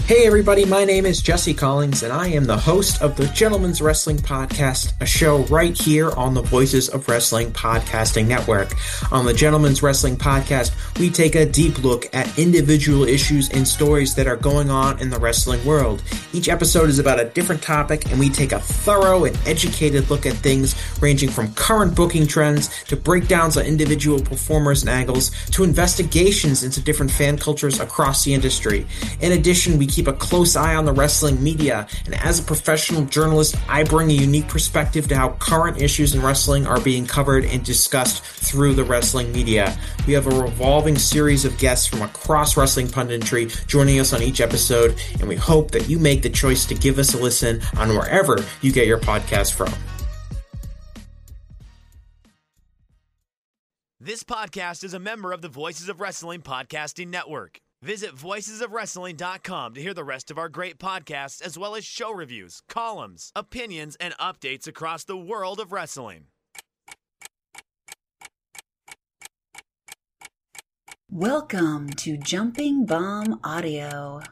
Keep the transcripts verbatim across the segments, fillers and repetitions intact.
Hey everybody, my name is Jesse Collins, and I am the host of the Gentleman's Wrestling Podcast, a show right here on the Voices of Wrestling Podcasting Network. On the Gentleman's Wrestling Podcast, we take a deep look at individual issues and stories that are going on in the wrestling world. Each episode is about a different topic, and we take a thorough and educated look at things ranging from current booking trends to breakdowns on individual performers and angles to investigations into different fan cultures across the industry. In addition, we keep a close eye on the wrestling media, and as a professional journalist, I bring a unique perspective to how current issues in wrestling are being covered and discussed through the wrestling media. We have a revolving series of guests from across wrestling punditry joining us on each episode, and we hope that you make the choice to give us a listen on wherever you get your podcast from. This podcast is a member of the Voices of Wrestling Podcasting Network. Visit voices of wrestling dot com to hear the rest of our great podcasts, as well as show reviews, columns, opinions, and updates across the world of wrestling. Welcome to Jumping Bomb Audio.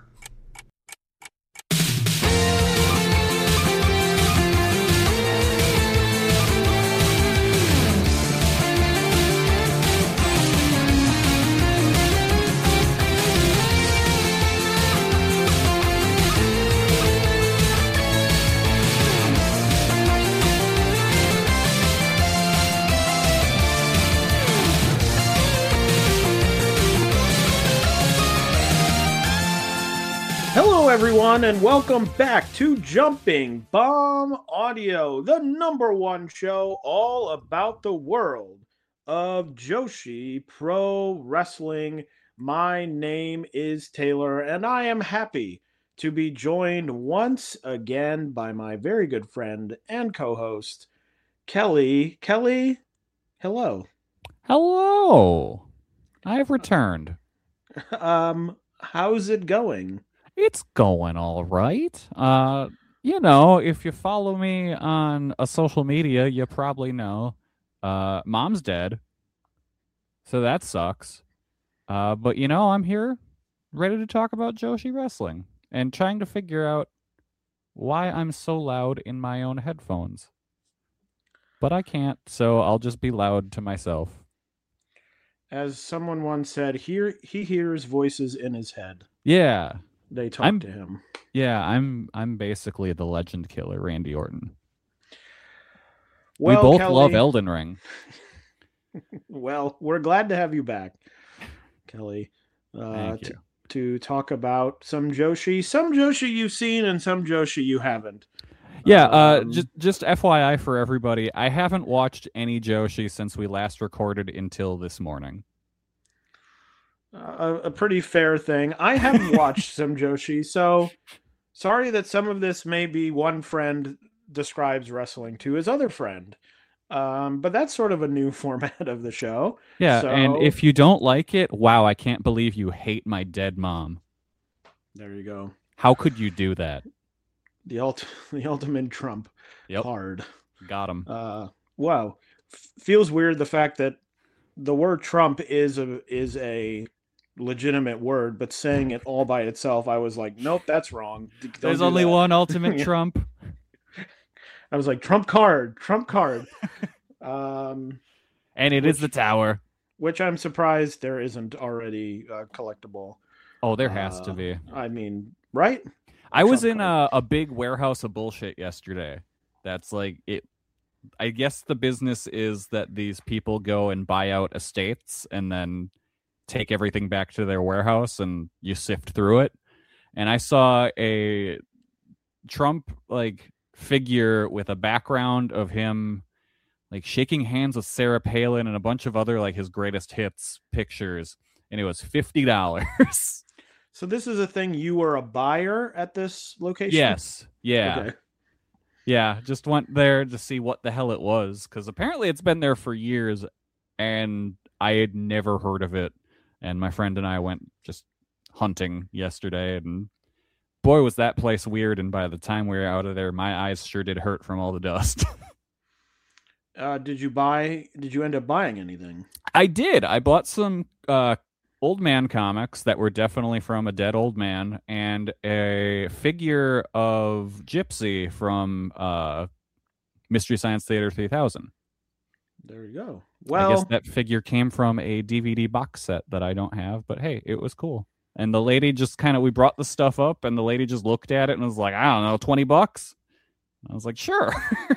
Hello, everyone, and welcome back to Jumping Bomb Audio, the number one show all about the world of Joshi Pro Wrestling. My name is Taylor, and I am happy to be joined once again by my very good friend and co-host, Kelly. Kelly, hello. Hello. I have returned. Um, how's it going? It's going all right. Uh, you know, if you follow me on a social media, you probably know uh, Mom's dead. So that sucks. Uh, but, you know, I'm here ready to talk about Joshi Wrestling and trying to figure out why I'm so loud in my own headphones. But I can't, so I'll just be loud to myself. As someone once said, here he hears voices in his head. Yeah. They talk I'm, to him. Yeah, I'm I'm basically the legend killer, Randy Orton. Well, we both Kelly, love Elden Ring. Well, we're glad to have you back, Kelly. Uh, Thank to, you. to talk about some Joshi, some Joshi you've seen and some Joshi you haven't. Yeah, uh, Um, just just F Y I for everybody, I haven't watched any Joshi since we last recorded until this morning. A, a pretty fair thing. I have watched some Joshi, so sorry that some of this may be one friend describes wrestling to his other friend. Um, but that's sort of a new format of the show. Yeah, so, and if you don't like it, wow, I can't believe you hate my dead mom. There you go. How could you do that? The ult- the ultimate Trump Yep. card. Got him. Uh, wow. F- feels weird the fact that the word Trump is a is a legitimate word, but saying it all by itself, I was like, nope, that's wrong. D- don't There's do only that. one ultimate Yeah. Trump. I was like, Trump card, Trump card. um, And it which, is the tower. which I'm surprised there isn't already uh, collectible. Oh, there has Uh, to be. I mean, right? I was Trump in card. a, a big warehouse of bullshit yesterday. That's like it. I guess the business is that these people go and buy out estates and then take everything back to their warehouse and you sift through it. And I saw a Trump like figure with a background of him like shaking hands with Sarah Palin and a bunch of other like his greatest hits pictures. And it was fifty dollars. So this is a thing. You were a buyer at this location? Yes. Yeah. Okay. Yeah, just went there to see what the hell it was, because apparently it's been there for years, and I had never heard of it. And my friend and I went just hunting yesterday, and boy, was that place weird. And by the time we were out of there, my eyes sure did hurt from all the dust. Uh, did you buy? Did you end up buying anything? I did. I bought some uh, old man comics that were definitely from a dead old man, and a figure of Gypsy from uh, Mystery Science Theater three thousand. There you go. Well, I guess that figure came from a D V D box set that I don't have, but hey, it was cool. And the lady just kind of, we brought the stuff up, and the lady just looked at it and was like, I don't know, twenty bucks? I was like, sure.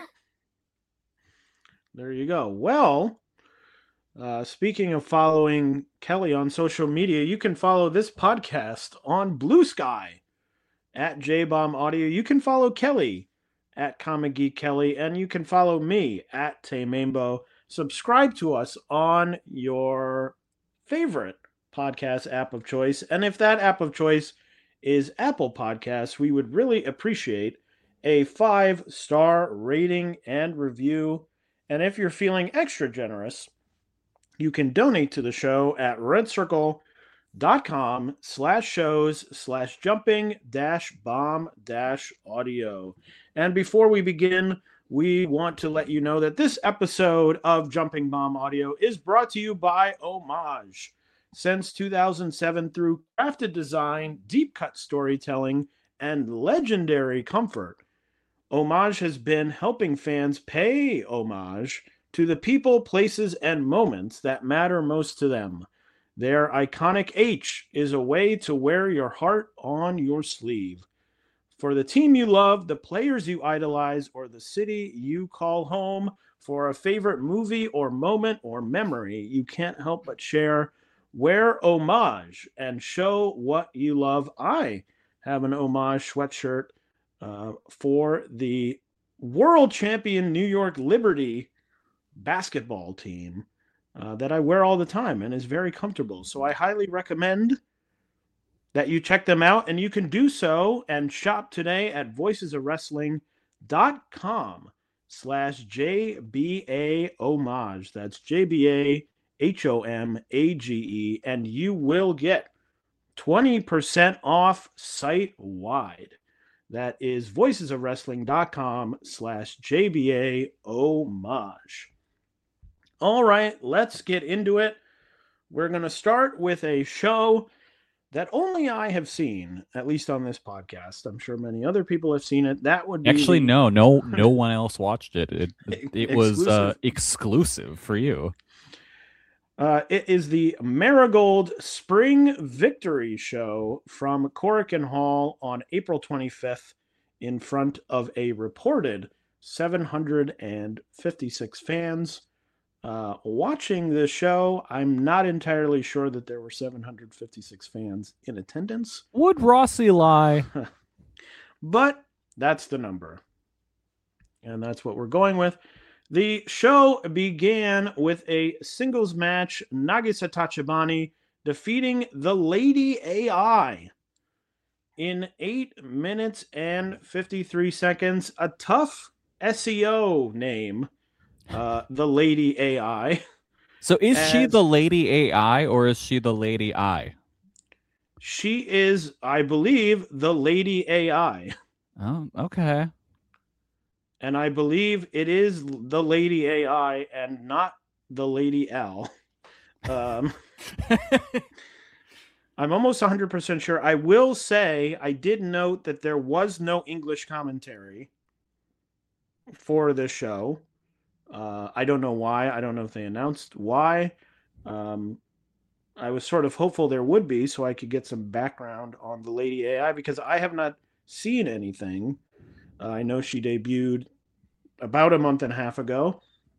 There you go. Well, uh, speaking of following Kelly on social media, you can follow this podcast on Blue Sky at J Bomb Audio. You can follow Kelly at Comic Geek Kelly, and you can follow me at Taymambo. Subscribe to us on your favorite podcast app of choice. And if that app of choice is Apple Podcasts, we would really appreciate a five-star rating and review. And if you're feeling extra generous, you can donate to the show at redcircle.com slash shows slash jumping dash bomb dash audio. And before we begin, we want to let you know that this episode of Jumping Bomb Audio is brought to you by Homage. Since two thousand seven, through crafted design, deep cut storytelling, and legendary comfort, Homage has been helping fans pay homage to the people, places, and moments that matter most to them. Their iconic H is a way to wear your heart on your sleeve. For the team you love, the players you idolize, or the city you call home, for a favorite movie or moment or memory you can't help but share, wear Homage and show what you love. I have an Homage sweatshirt uh, for the world champion New York Liberty basketball team uh, that I wear all the time and is very comfortable. So I highly recommend that you check them out, and you can do so and shop today at voicesofwrestling.com slash JBA Homage. That's J B A H O M A G E, and you will get twenty percent off site-wide. That is voicesofwrestling.com slash JBA Homage. All right, let's get into it. We're going to start with a show that only I have seen, at least on this podcast. I'm sure many other people have seen it. That would be Actually, the... no, no, no one else watched it. It, it was uh, exclusive for you. Uh, it is the Marigold Spring Victory Show from Korakuen Hall on April twenty-fifth in front of a reported seven hundred fifty-six fans. Uh, watching this show, I'm not entirely sure that there were seven hundred fifty-six fans in attendance. Would Rossi lie? But that's the number. And that's what we're going with. The show began with a singles match, Nagisa Tachibana defeating the Lady A I in eight minutes and fifty-three seconds. A tough S E O name, uh, the Lady A I. So is As... she the Lady A I or is she the Lady I? She is, I believe, the Lady A I. Oh, okay. And I believe it is the Lady A I and not the Lady L. Um, I'm almost one hundred percent sure. I will say I did note that there was no English commentary for this show. Uh, I don't know why. I don't know if they announced why. Um, I was sort of hopeful there would be so I could get some background on the Lady A I because I have not seen anything. Uh, I know she debuted about a month and a half ago.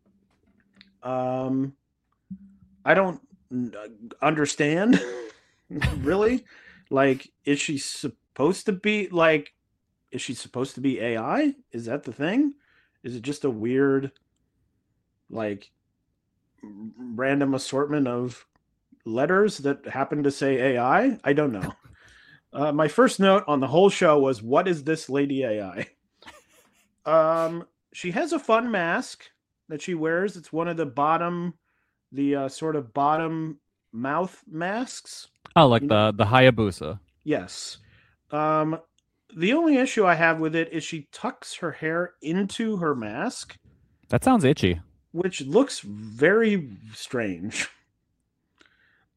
Um, I don't understand, really. Like, is she supposed to be, like, is she supposed to be A I? Is that the thing? Is it just a weird, like, random assortment of letters that happen to say A I? I don't know. Uh, my first note on the whole show was, what is this Lady A I? Um, she has a fun mask that she wears. It's one of the bottom, the uh, sort of bottom mouth masks. Oh, like you the, know? the Hayabusa. Yes. Um, the only issue I have with it is she tucks her hair into her mask. That sounds itchy. Which looks very strange.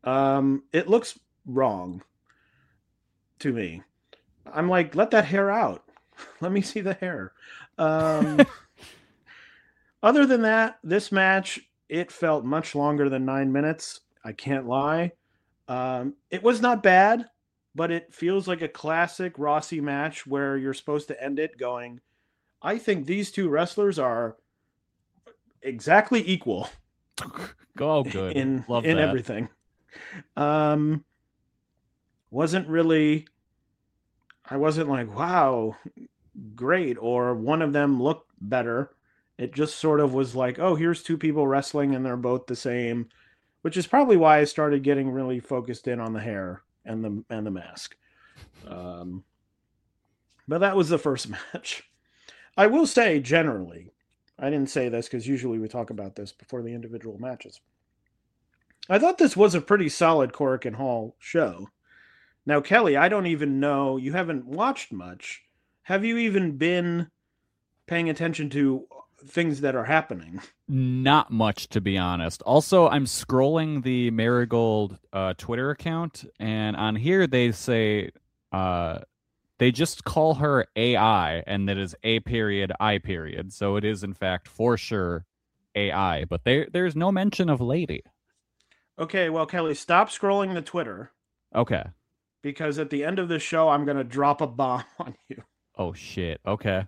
Um, it looks wrong to me. I'm like, let that hair out. Let me see the hair. Um, other than that, this match, it felt much longer than nine minutes. I can't lie. Um, it was not bad, but it feels like a classic Rossi match where you're supposed to end it going, I think these two wrestlers are exactly equal. Oh, good. In, Love in that. everything. Um, wasn't really, I wasn't like, wow, great, or one of them looked better. It just sort of was like, oh, here's two people wrestling and they're both the same, which is probably why I started getting really focused in on the hair and the and the mask. Um, but that was the first match. I will say, generally, I didn't say this because usually we talk about this before the individual matches. I thought this was a pretty solid Korakuen Hall show. Now, Kelly, I don't even know, you haven't watched much. Have you even been paying attention to things that are happening? Not much, to be honest. Also, I'm scrolling the Marigold uh, Twitter account, and on here they say uh, they just call her A I, and that is A period I period. So it is, in fact, for sure A I, but there there's no mention of lady. Okay, well, Kelly, stop scrolling the Twitter. Okay. Because at the end of the show, I'm going to drop a bomb on you. Oh, shit. Okay.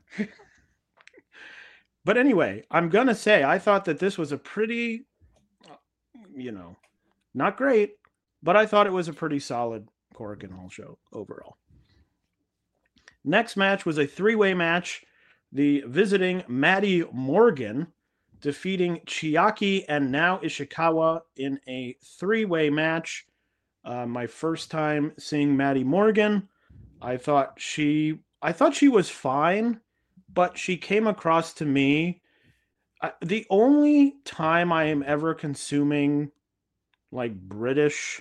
But anyway, I'm going to say I thought that this was a pretty, you know, not great, but I thought it was a pretty solid Korakuen Hall show overall. Next match was a three-way match. The visiting Maddie Morgan defeating Chiaki and Nao Ishikawa in a three-way match. Uh, my first time seeing Maddie Morgan. I thought she, I thought she was fine, but she came across to me. Uh, the only time I am ever consuming like British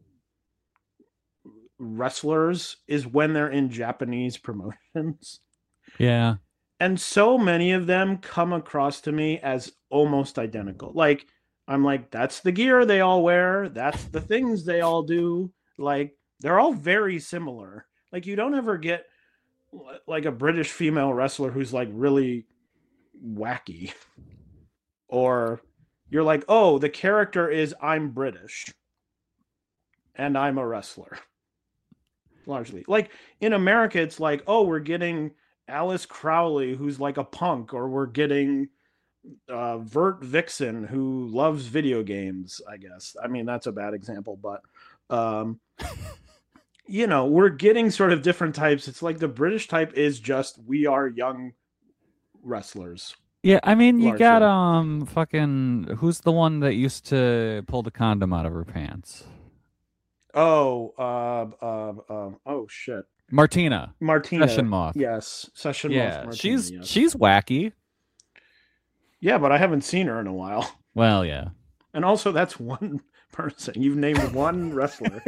wrestlers is when they're in Japanese promotions. Yeah. And so many of them come across to me as almost identical. Like, I'm like, that's the gear they all wear. That's the things they all do. Like, they're all very similar. Like, you don't ever get like a British female wrestler who's like really wacky. Or you're like, oh, the character is I'm British and I'm a wrestler. Largely. Like, in America, it's like, oh, we're getting Alice Crowley, who's like a punk, or we're getting uh, Vert Vixen, who loves video games, I guess. I mean, that's a bad example, but, um, you know, we're getting sort of different types. It's like the British type is just, we are young wrestlers. Yeah, I mean, you Largely. got, um, fucking, who's the one that used to pull the condom out of her pants? Oh, uh, uh, uh, oh, shit. Martina. Martina. Session Moth. Yes. Session yeah, Moth. Martina, she's yes. she's wacky. Yeah, but I haven't seen her in a while. Well, yeah. And also, that's one person. You've named one wrestler.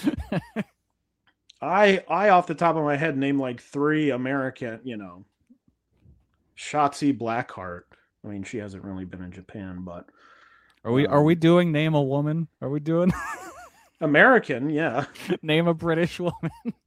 I, I, off the top of my head, named like three American, you know, Shotzi Blackheart. I mean, she hasn't really been in Japan, but. Are we um, are we doing name a woman? Are we doing American? Yeah. name a British woman?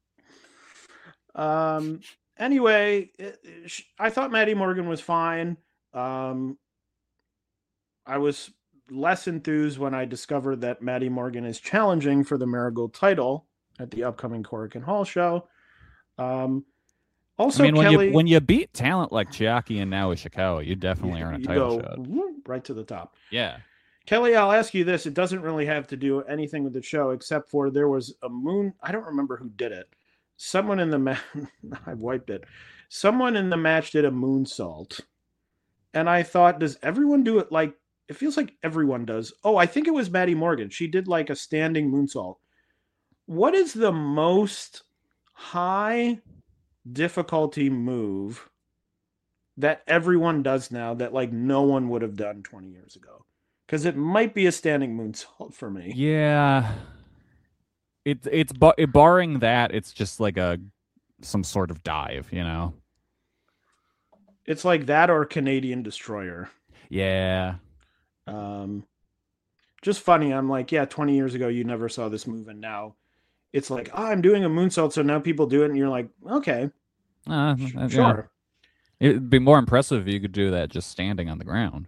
Um. Anyway, it, it, I thought Maddie Morgan was fine. Um. I was less enthused when I discovered that Maddie Morgan is challenging for the Marigold title at the upcoming Korakuen Hall show. Um. Also, I mean, when Kelly, you when you beat talent like Chiaki and Nao Ishikawa, you definitely you, are in a you title go shot. right to the top. Yeah. Kelly, I'll ask you this. It doesn't really have to do anything with the show except for there was a moon. I don't remember who did it. Someone in the match, I wiped it. Someone in the match did a moonsault. And I thought, does everyone do it? Like, it feels like everyone does. Oh, I think it was Maddie Morgan. She did like a standing moonsault. What is the most high difficulty move that everyone does now that like no one would have done twenty years ago? Because it might be a standing moonsault for me. Yeah. It's it's bar- barring that, it's just like a some sort of dive, you know. It's like that or Canadian Destroyer. Yeah. Um, just funny. I'm like, yeah, twenty years ago, you never saw this move. And now it's like, oh, I'm doing a moonsault. So now people do it. And you're like, okay, Uh, sh- uh, sure. yeah. It'd be more impressive if you could do that just standing on the ground.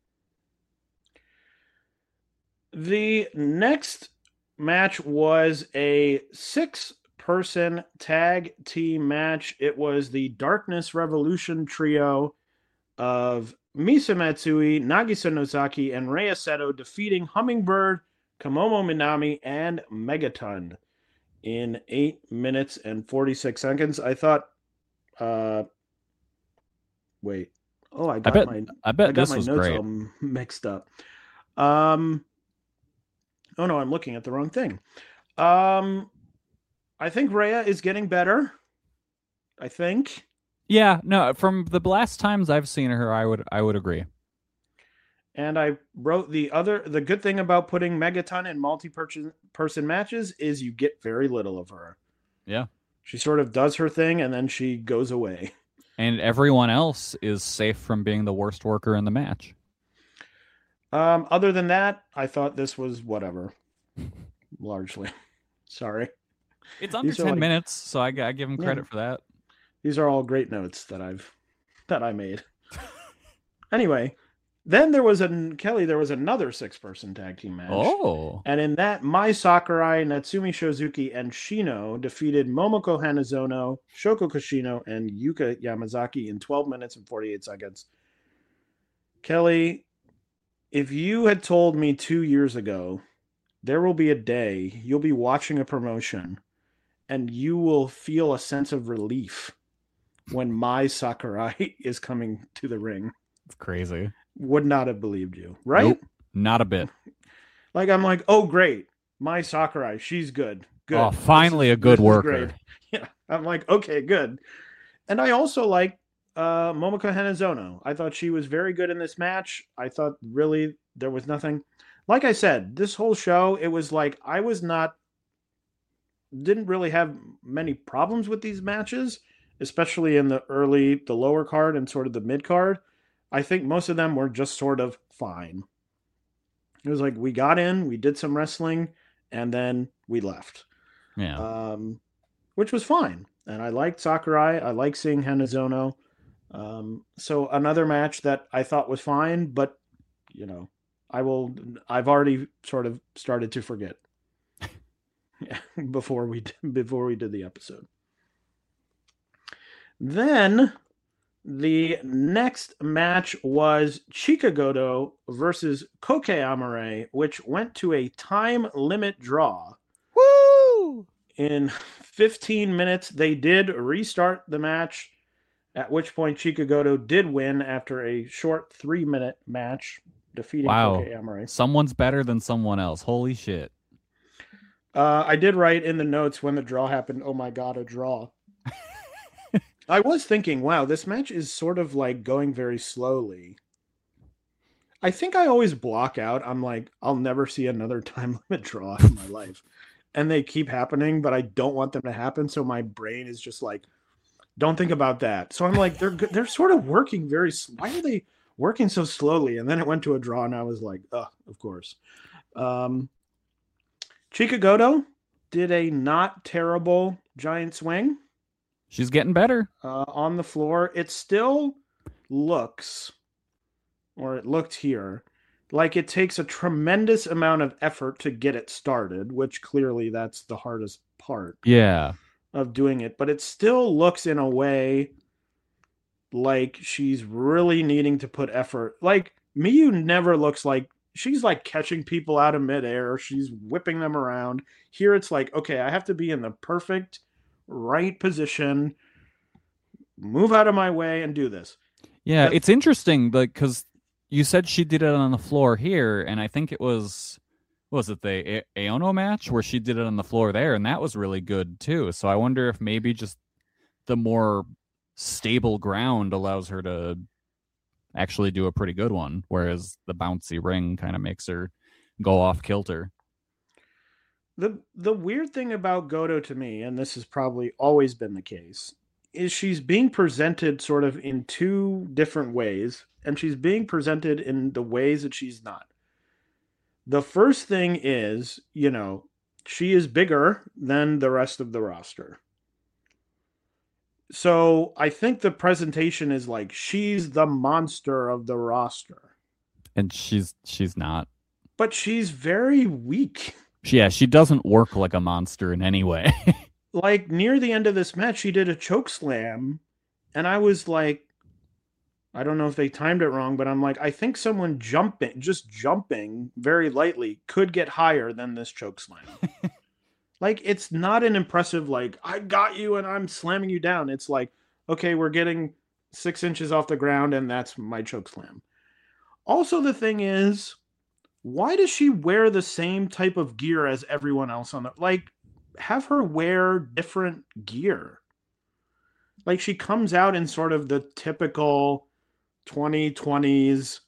The next match was a six-person tag team match. It was the Darkness Revolution trio of Misa Matsui, Nagisa Nozaki, and Rei Seto defeating Hummingbird, Kamomo Minami, and Megaton in eight minutes and forty-six seconds. I thought, uh, wait, oh, I got bet- my, I bet I got this my was notes great. all mixed up. Um, oh no, I'm looking at the wrong thing. Um, I think Rhea is getting better. I think. Yeah, no, from the last times I've seen her, I would I would agree. And I wrote the other the good thing about putting Megaton in multi-person person matches is you get very little of her. Yeah. She sort of does her thing and then she goes away. And everyone else is safe from being the worst worker in the match. Um, other than that, I thought this was whatever. Largely. Sorry. It's under These are ten like- minutes, so I, I give him credit Yeah. for that. These are all great notes that I've that I made. Anyway, then there was a Kelly. There was another six-person tag team match. Oh. And in that, Mai Sakurai, Natsumi Shozuki, and Shino defeated Momoko Hanazono, Shoko Kashino, and Yuka Yamazaki in twelve minutes and forty-eight seconds. Kelly, if you had told me two years ago, there will be a day you'll be watching a promotion and you will feel a sense of relief when Mai Sakurai is coming to the ring, It's crazy. would not have believed you, right? Nope, not a bit. Like, I'm like, oh, great. Mai Sakurai, she's good. Good. Oh, finally This is- a good this is worker. great. Yeah. I'm like, okay, good. And I also like uh, Momoko Hanazono. I thought she was very good in this match. I thought really there was nothing. Like I said, this whole show, it was like I was not, didn't really have many problems with these matches, especially in the early, the lower card and sort of the mid card. I think most of them were just sort of fine. It was like we got in, we did some wrestling, and then we left, Yeah. um, which was fine. And I liked Sakurai. I like seeing Hanazono. Um, so another match that I thought was fine, but you know, I will. I've already sort of started to forget. Yeah, before we before we did the episode. Then the next match was Chikagoto versus Koke Amare, which went to a time limit draw. Woo! In fifteen minutes, they did restart the match, at which point Chikagoto did win after a short three-minute match, defeating Wow. Koke Amare. Someone's better than someone else. Holy shit. Uh, I did write in the notes when the draw happened, oh my god, a draw. I was thinking, wow, this match is sort of like going very slowly. I think I always block out. I'm like, I'll never see another time limit draw in my life. And they keep happening, but I don't want them to happen. So my brain is just like, don't think about that. So I'm like, they're good- they're sort of working very. s- Why are they working so slowly? And then it went to a draw, and I was like, oh, of course. Um, Chikagoto did a not terrible giant swing She's getting better. uh, on the floor. It still looks, or it looked here, like it takes a tremendous amount of effort to get it started, which clearly that's the hardest part Yeah. of doing it. But it still looks in a way like she's really needing to put effort. Like Miyu never looks like she's like catching people out of midair. She's whipping them around. Here it's like, okay, I have to be in the perfect right position, move out of my way, and do this. Yeah, But- it's interesting, like, because you said she did it on the floor here, and I think it was, what was it the A- Aono match where she did it on the floor there, and that was really good too. So I wonder if maybe just the more stable ground allows her to actually do a pretty good one, whereas the bouncy ring kind of makes her go off kilter. The the weird thing about Goto to me, and this has probably always been the case, is she's being presented sort of in two different ways, and she's being presented in the ways that she's not. The first thing is, you know, she is bigger than the rest of the roster. So I think the presentation is like she's the monster of the roster. And she's she's not. But she's very weak. Yeah, she doesn't work like a monster in any way. Like near the end of this match, she did a choke slam, and I was like, I don't know if they timed it wrong, but I'm like, I think someone jumping, just jumping very lightly could get higher than this choke slam. Like, it's not an impressive, like, I got you and I'm slamming you down. It's like, okay, we're getting six inches off the ground and that's my choke slam. Also, the thing is, why does she wear the same type of gear as everyone else on the, like, have her wear different gear? Like, she comes out in sort of the typical twenty twenties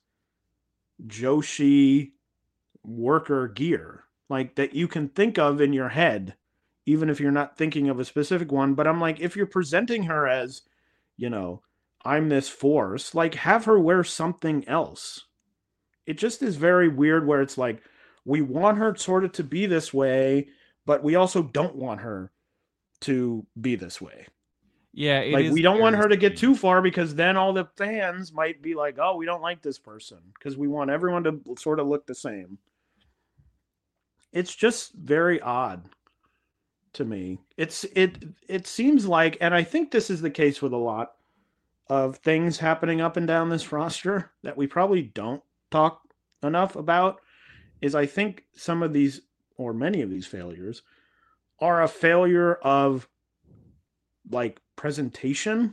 Joshi worker gear, like that you can think of in your head, even if you're not thinking of a specific one. But I'm like, if you're presenting her as, you know, I'm this force, like have her wear something else. It just is very weird where it's like, we want her sort of to be this way, but we also don't want her to be this way. Yeah, it like is we don't want her to get strange. too far, because then all the fans might be like, oh, we don't like this person, because we want everyone to sort of look the same. It's just very odd to me. It's it it seems like, and I think this is the case with a lot of things happening up and down this roster that we probably don't talk enough about, is I think some of these, or many of these failures, are a failure of like presentation.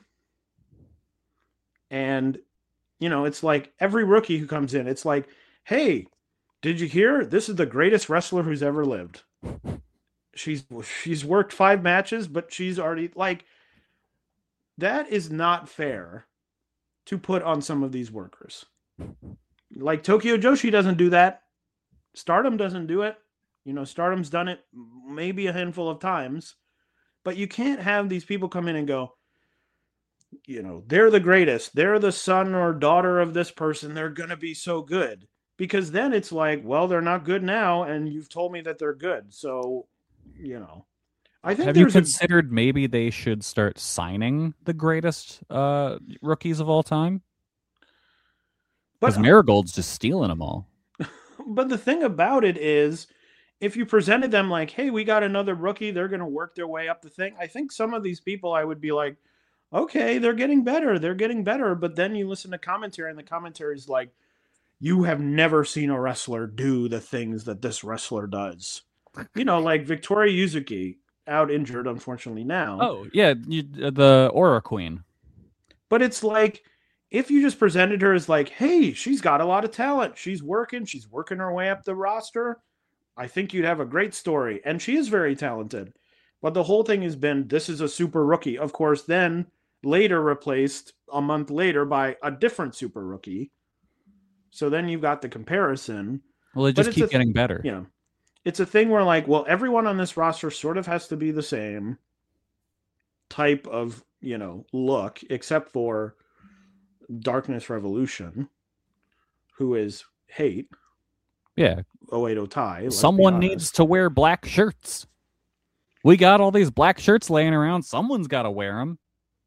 And, you know, it's like every rookie who comes in, it's like, hey, did you hear? This is the greatest wrestler who's ever lived. She's she's worked five matches, but she's already, like, that is not fair to put on some of these workers. Like Tokyo Joshi doesn't do that. Stardom doesn't do it. You know, Stardom's done it maybe a handful of times. But you can't have these people come in and go, you know, they're the greatest. They're the son or daughter of this person. They're going to be so good. Because then it's like, well, they're not good now, and you've told me that they're good. So, you know. I think Have you there's a- considered maybe they should start signing the greatest uh, rookies of all time? Because But- Marigold's just stealing them all. But the thing about it is, if you presented them like, hey, we got another rookie, they're going to work their way up the thing. I think some of these people, I would be like, okay, they're getting better. They're getting better. But then you listen to commentary, and the commentary is like, you have never seen a wrestler do the things that this wrestler does. You know, like Victoria Yuzuki, out injured, unfortunately, now. Oh, yeah, you, the Aura Queen. But it's like, if you just presented her as like, hey, she's got a lot of talent. She's working. She's working her way up the roster. I think you'd have a great story. And she is very talented. But the whole thing has been, this is a super rookie. Of course, then later replaced a month later by a different super rookie. So then you've got the comparison. Well, they But just it's keep a th- getting better. You know, it's a thing where like, well, everyone on this roster sort of has to be the same type of, you know, look, except for Darkness Revolution, who is Hate. Yeah. Oedo Tai. let's be Someone honest. needs to wear black shirts. We got all these black shirts laying around. Someone's got to wear them.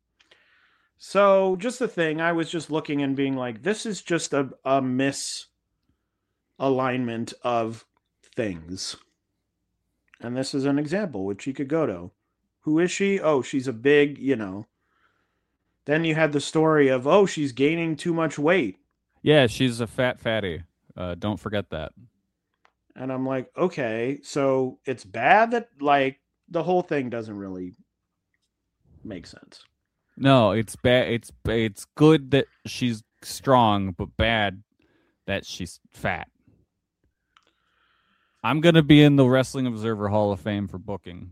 So just the thing, I was just looking and being like, this is just a, a misalignment of things. And this is an example with Chika Goto. Who is she? Oh, she's a big, you know. Then you had the story of, oh, she's gaining too much weight. Yeah, she's a fat fatty. Uh, don't forget that. And I'm like, okay, so it's bad that, like, the whole thing doesn't really make sense. No, it's bad. It's it's good that she's strong, but bad that she's fat. I'm gonna be in the Wrestling Observer Hall of Fame for booking.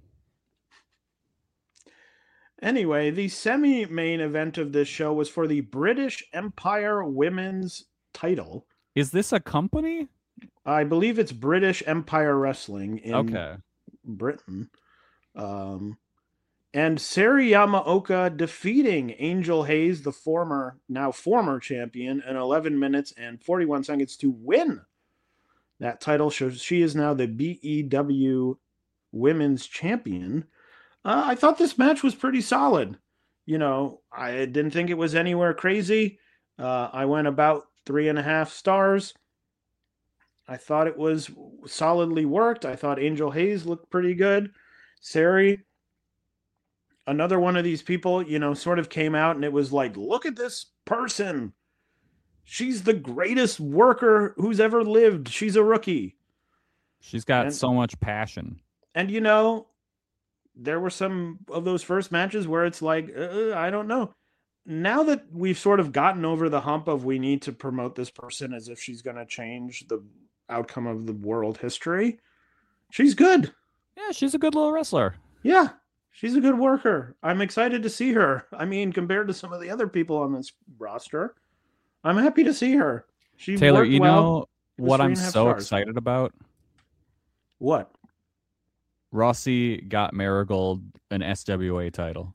Anyway, the semi-main event of this show was for the British Empire Women's title. Is this a company? I believe it's British Empire Wrestling in Okay. Britain. Um, and Sari Yamaoka defeating Angel Hayes, the former, now former champion, in eleven minutes and forty-one seconds to win that title. So she is now the B E W Women's Champion. Uh, I thought this match was pretty solid. You know, I didn't think it was anywhere crazy. Uh, I went about three and a half stars. I thought it was solidly worked. I thought Angel Hayes looked pretty good. Sari, another one of these people, you know, sort of came out and it was like, look at this person. She's the greatest worker who's ever lived. She's a rookie. She's got and, so much passion. And, you know, there were some of those first matches where it's like, uh, I don't know. Now that we've sort of gotten over the hump of we need to promote this person as if she's going to change the outcome of the world history, she's good. Yeah, she's a good little wrestler. Yeah, she's a good worker. I'm excited to see her. I mean, compared to some of the other people on this roster, I'm happy to see her. She Taylor, worked you well. know what I'm so stars. excited about? What? Rossi got Marigold an S W A title.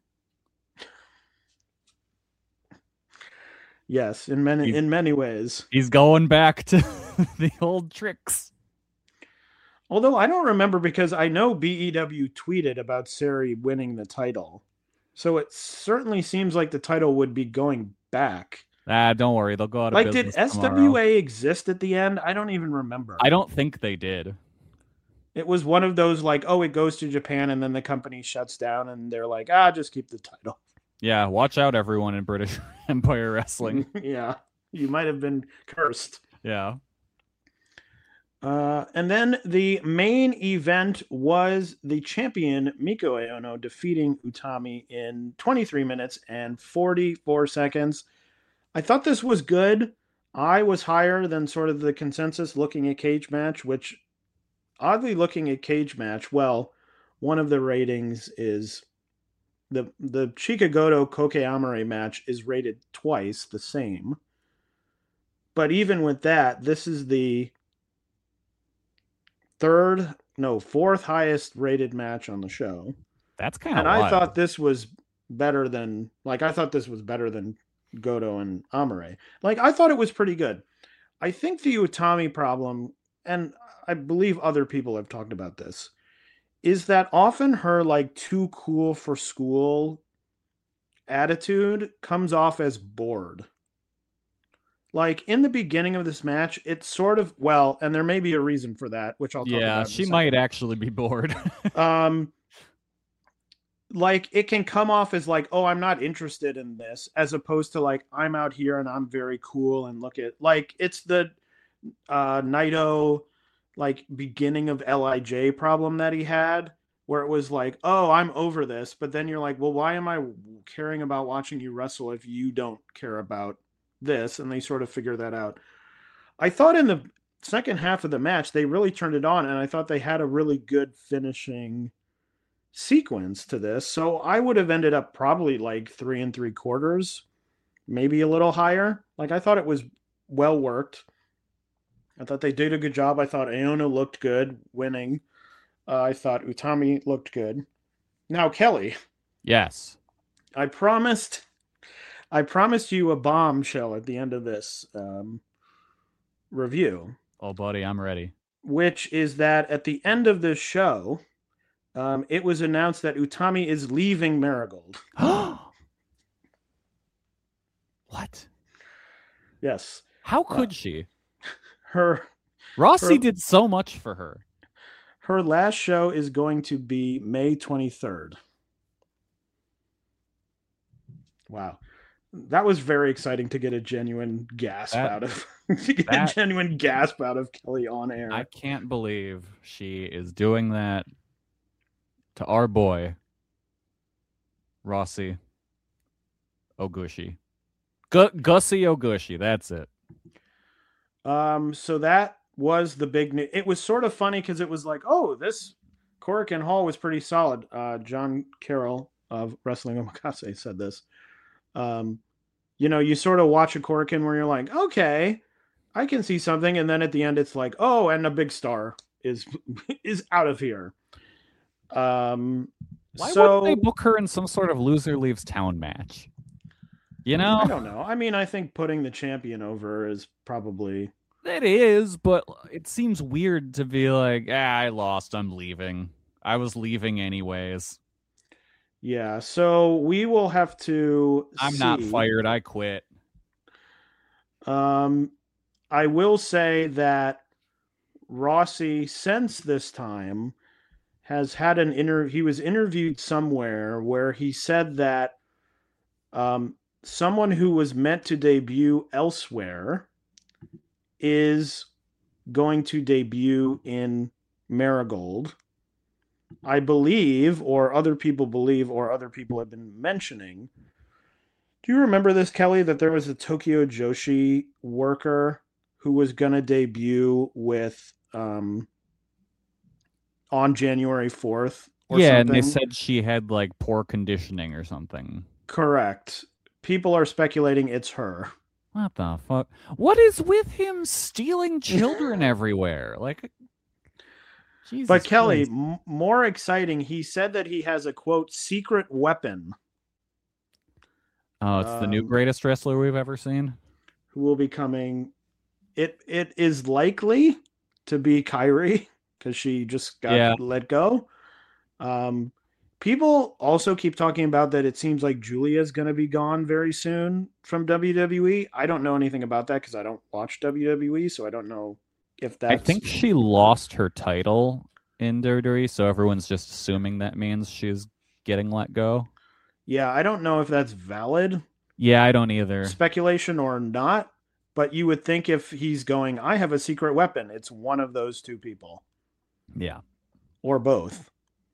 Yes, in many he's, in many ways. He's going back to the old tricks. Although I don't remember, because I know B E W tweeted about Sari winning the title. So it certainly seems like the title would be going back. Ah, don't worry. They'll go out of like, business did S W A tomorrow. exist at the end? I don't even remember. I don't think they did. It was one of those like, oh, it goes to Japan and then the company shuts down and they're like, ah, just keep the title. Yeah, watch out, everyone in British Empire Wrestling. Yeah, you might have been cursed. Yeah. Uh, and then the main event was the champion Miko Aono defeating Utami in twenty-three minutes and forty-four seconds. I thought this was good. I was higher than sort of the consensus looking at Cage Match, which oddly looking at Cage Match, well, one of the ratings is the the Chikagoto Koke Amare match is rated twice the same. But even with that, this is the third, no, fourth highest rated match on the show. That's kind of And wild. I thought this was better than, like, I thought this was better than Goto and Amare. Like, I thought it was pretty good. I think the Utami problem, and I believe other people have talked about this, is that often her, like, too cool for school attitude comes off as bored. Like, in the beginning of this match, it's sort of, well, and there may be a reason for that, which I'll talk yeah, about. Yeah, she might actually be bored. um, like, it can come off as like, oh, I'm not interested in this, as opposed to like, I'm out here and I'm very cool and look at, like, it's the uh, Naito, like, beginning of L I J problem that he had, where it was like, oh, I'm over this, but then you're like, well, why am I caring about watching you wrestle if you don't care about this? And they sort of figure that out. I thought in the second half of the match, they really turned it on, and I thought they had a really good finishing sequence to this. So I would have ended up probably like three and three quarters, maybe a little higher. Like, I thought it was well worked. I thought they did a good job. I thought Aono looked good winning. Uh, I thought Utami looked good. Now, Kelly. Yes. I promised I promised you a bombshell at the end of this um, review. Oh, buddy, I'm ready. Which is that at the end of this show, um, it was announced that Utami is leaving Marigold. What? Yes. How could uh, she? Her Rossi her, did so much for her. Her last show is going to be May twenty-third. Wow. That was very exciting to get a genuine gasp that, out of to get that, a genuine gasp out of Kelly on air. I can't believe she is doing that to our boy Rossi Oguchi. Gu- Gussie Oguchi, that's it. Um, so that was the big news. It was sort of funny because it was like, oh, this Korakuen Hall was pretty solid. Uh, John Carroll of Wrestling Omakase said this. Um, you know, you sort of watch a Korakuen where you're like, okay, I can see something, and then at the end it's like, oh, and a big star is is out of here. Um, Why so, wouldn't they book her in some sort of loser leaves town match? You know, I don't know. I mean, I think putting the champion over is probably It is, but it seems weird to be like, ah, I lost, I'm leaving. I was leaving anyways. Yeah, so we will have to I'm see. not fired, I quit. Um, I will say that Rossi, since this time, has had an inter. He was interviewed somewhere where he said that um, someone who was meant to debut elsewhere is going to debut in Marigold. I believe, or other people believe, or other people have been mentioning. Do you remember this, Kelly, that there was a Tokyo Joshi worker who was going to debut with um, on January fourth or yeah, something? and they said she had like poor conditioning or something. Correct. People are speculating it's her. What the fuck? What is with him stealing children everywhere? Like, Jesus but Kelly, Christ. m- more exciting, he said that he has a quote secret weapon. Oh, it's the new Um, greatest wrestler we've ever seen. Who will be coming? It it is likely to be Kyrie because she just got Yeah. let go. Um, people also keep talking about that. It seems like Julia's going to be gone very soon from W W E. I don't know anything about that because I don't watch W W E, so I don't know if that's. I think she lost her title in W W E, so everyone's just assuming that means she's getting let go. Yeah, I don't know if that's valid. Yeah, I don't either. Speculation or not, but you would think if he's going, I have a secret weapon, it's one of those two people. Yeah. Or both.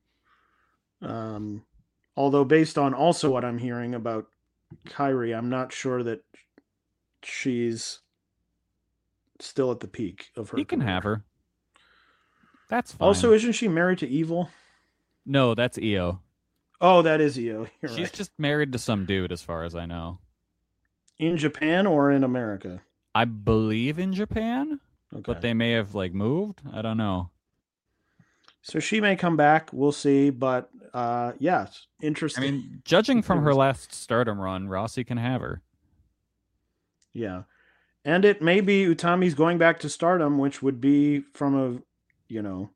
Um, although based on also what I'm hearing about Kyrie, I'm not sure that she's still at the peak of her He can career. have her. That's fine. Also, isn't she married to Evil? No, that's Io. Oh, that is Io. You're She's right. just married to some dude, as far as I know. In Japan or in America? I believe in Japan, Okay. but they may have like moved. I don't know. So she may come back. We'll see. But uh, yeah, it's I interesting. mean, judging from her last Stardom run, Rossi can have her. Yeah. And it may be Utami's going back to Stardom, which would be from a, you know,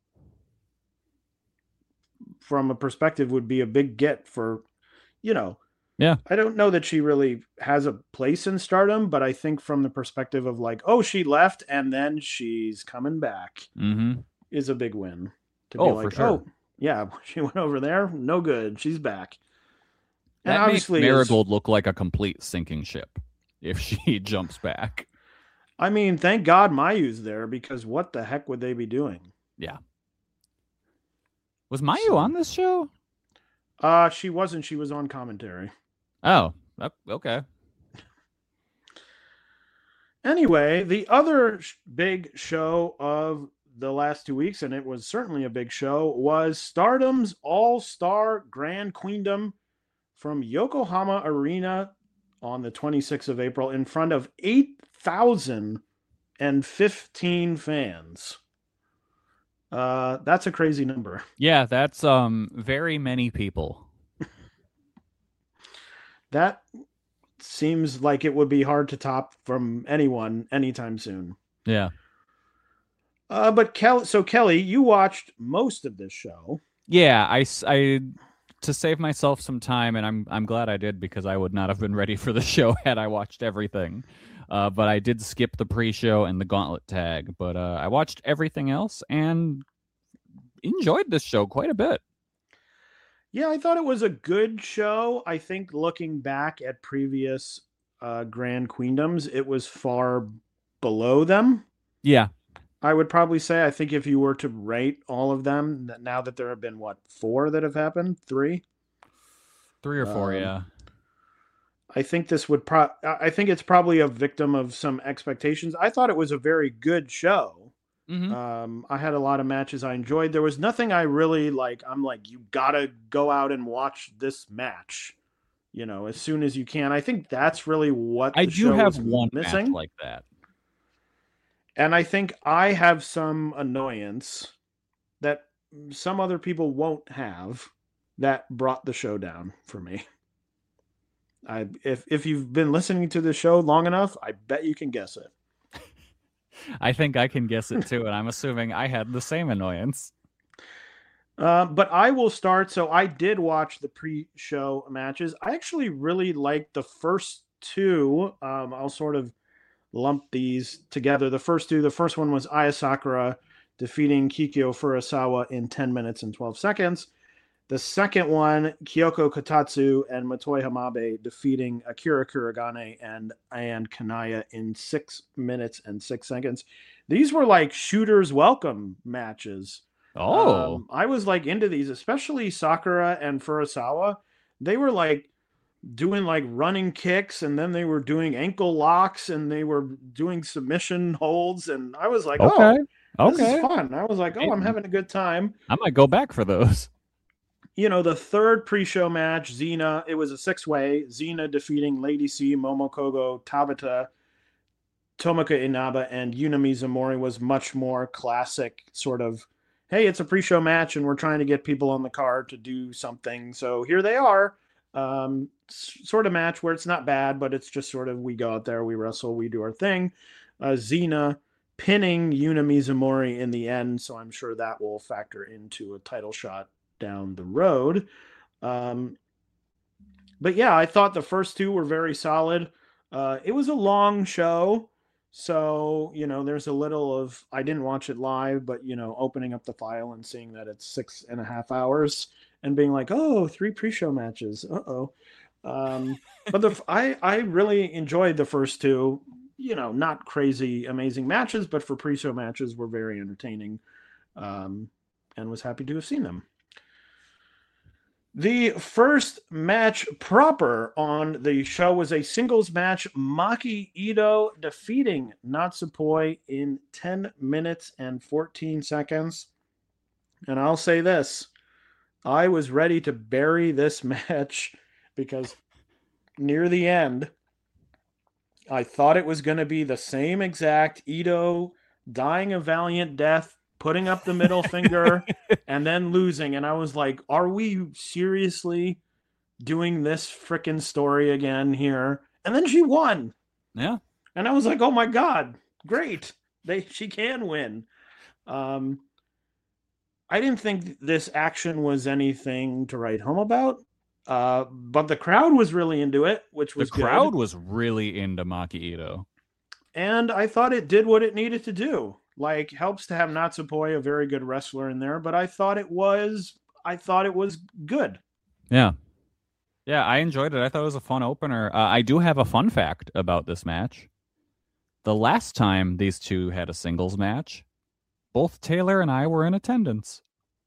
from a perspective would be a big get for, you know. Yeah. I don't know that she really has a place in Stardom, but I think from the perspective of like, oh, she left and then she's coming back Mm-hmm. is a big win. To Oh, be for like, sure. oh, yeah, she went over there. No good. She's back. And That makes obviously, is- Marigold look like a complete sinking ship if she jumps back. I mean, thank God Mayu's there because what the heck would they be doing? Yeah. Was Mayu So- on this show? Uh, she wasn't. She was on commentary. Oh, that- okay. Anyway, the other sh- big show of the last two weeks, and it was certainly a big show, was Stardom's All-Star Grand Queendom from Yokohama Arena on the twenty-sixth of April in front of eight thousand fifteen fans. Uh, that's a crazy number. Yeah, that's um very many people. That seems like it would be hard to top from anyone anytime soon. Yeah. Uh, but Kelly, so Kelly, you watched most of this show. Yeah, I, s- I- to save myself some time, and I'm I'm glad I did because I would not have been ready for the show had I watched everything. Uh, but I did skip the pre-show and the gauntlet tag. But uh, I watched everything else and enjoyed this show quite a bit. Yeah, I thought it was a good show. I think looking back at previous uh, Grand Queendoms, it was far below them. Yeah. I would probably say, I think if you were to rate all of them, that now that there have been, what, four that have happened? Three? Three or four, Um, yeah. I think this would pro. I think it's probably a victim of some expectations. I thought it was a very good show. Mm-hmm. Um, I had a lot of matches I enjoyed. There was nothing I really like. I'm like, you gotta go out and watch this match, you know, as soon as you can. I think that's really what I the do show have was one missing. match like that. And I think I have some annoyance that some other people won't have that brought the show down for me. I if if you've been listening to the show long enough, I bet you can guess it. I think I can guess it too, and I'm assuming I had the same annoyance. Uh, but I will start. So I did watch the pre-show matches. I actually really liked the first two. Um, I'll sort of lump these together. The first two, the first one was Aya Sakura defeating Kikyo Furusawa in ten minutes and twelve seconds. The second one, Kyoko Kotatsu and Motoi Hamabe defeating Akira Kuragane and and Kanaya in six minutes and six seconds. These were like shooters welcome matches. Oh, Um, I was like into these, especially Sakura and Furusawa. They were like doing like running kicks, and then they were doing ankle locks, and they were doing submission holds, and I was like, okay, oh, this okay. is fun. I was like, oh, I'm having a good time. I might go back for those. You know, the third pre-show match, Xena, it was a six-way. Xena defeating Lady C, Momokogo, Tabata, Tomoka Inaba, and Yuna Mizumori was much more classic sort of, hey, it's a pre-show match, and we're trying to get people on the card to do something. So here they are. Um, sort of match where it's not bad, but it's just sort of, we go out there, we wrestle, we do our thing. Uh, Xena pinning Yuna Mizumori in the end, so I'm sure that will factor into a title shot down the road. Um, but yeah, I thought the first two were very solid. Uh, it was a long show, so, you know, there's a little of, I didn't watch it live, but, you know, opening up the file and seeing that it's six and a half hours and being like, oh, three pre-show matches. Uh-oh. Um, but the I, I really enjoyed the first two, you know, not crazy, amazing matches, but for pre-show matches were very entertaining, um, and was happy to have seen them. The first match proper on the show was a singles match, Maki Ito defeating Natsupoi in ten minutes and fourteen seconds. And I'll say this, I was ready to bury this match because near the end, I thought it was going to be the same exact Ito dying a valiant death, putting up the middle finger, and then losing. And I was like, are we seriously doing this frickin' story again here? And then she won. Yeah. And I was like, oh my God, great. They she can win. Um, I didn't think this action was anything to write home about. Uh, but the crowd was really into it, which was the crowd good. was really into Maki Ito. And I thought it did what it needed to do. Like, helps to have Natsupoi, a very good wrestler in there, but I thought it was, I thought it was good. Yeah. Yeah, I enjoyed it. I thought it was a fun opener. Uh, I do have a fun fact about this match. The last time these two had a singles match, both Taylor and I were in attendance.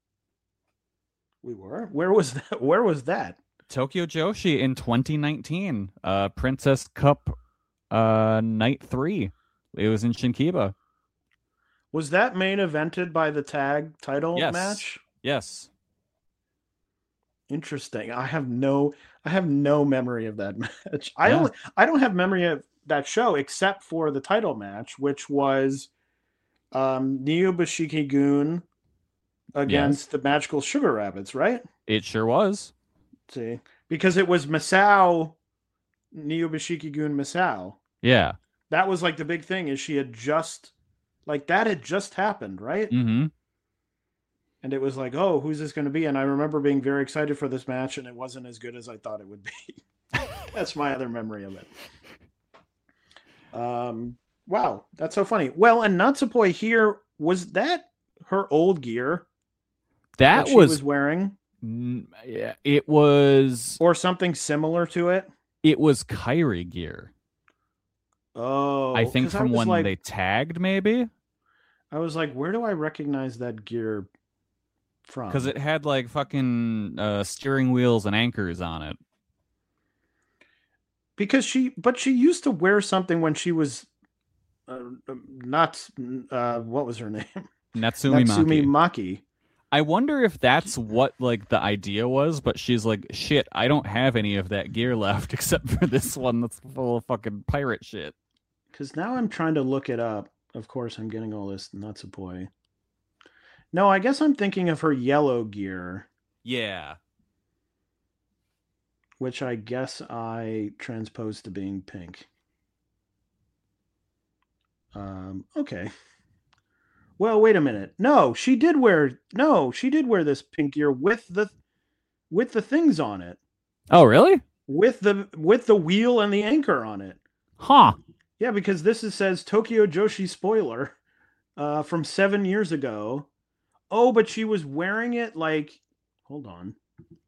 We were? Where was that? Where was that? Tokyo Joshi in twenty nineteen, uh, Princess Cup uh, night three. It was in Shinkiba. Was that main evented by the tag title yes. match? Yes. Interesting. I have no, I have no memory of that match. I Yeah. only, I don't have memory of that show except for the title match, which was um, Niyobashiki Gun against yes. the Magical Sugar Rabbits, right? It sure was. See, because it was Masao, Niyobashiki Gun Masao. Yeah. That was like the big thing, is she had just, like that had just happened, right? Mm-hmm. And it was like, oh, who's this going to be? And I remember being very excited for this match, and it wasn't as good as I thought it would be. That's my other memory of it. Um, wow, that's so funny. Well, and Natsupoi here, was that her old gear? That, that she was, was wearing? Yeah, it was, or something similar to it. It was Kairi gear. Oh, I think from I when like, they tagged, maybe. I was like, where do I recognize that gear from? Because it had like fucking uh, steering wheels and anchors on it. Because she, but she used to wear something when she was uh, not, uh, what was her name? Natsumi, Natsumi Maki. Maki. I wonder if that's what like the idea was, but she's like, shit, I don't have any of that gear left except for this one that's full of fucking pirate shit. Because now I'm trying to look it up. Of course, I'm getting all this Natsupoi. No, I guess I'm thinking of her yellow gear. Yeah. Which I guess I transposed to being pink. Um, okay. Well, wait a minute. No, she did wear. No, she did wear this pink gear with the with the things on it. Oh, really? With the with the wheel and the anchor on it. Huh. Yeah, because this is, says Tokyo Joshi spoiler uh, from seven years ago. Oh, but she was wearing it like. Hold on.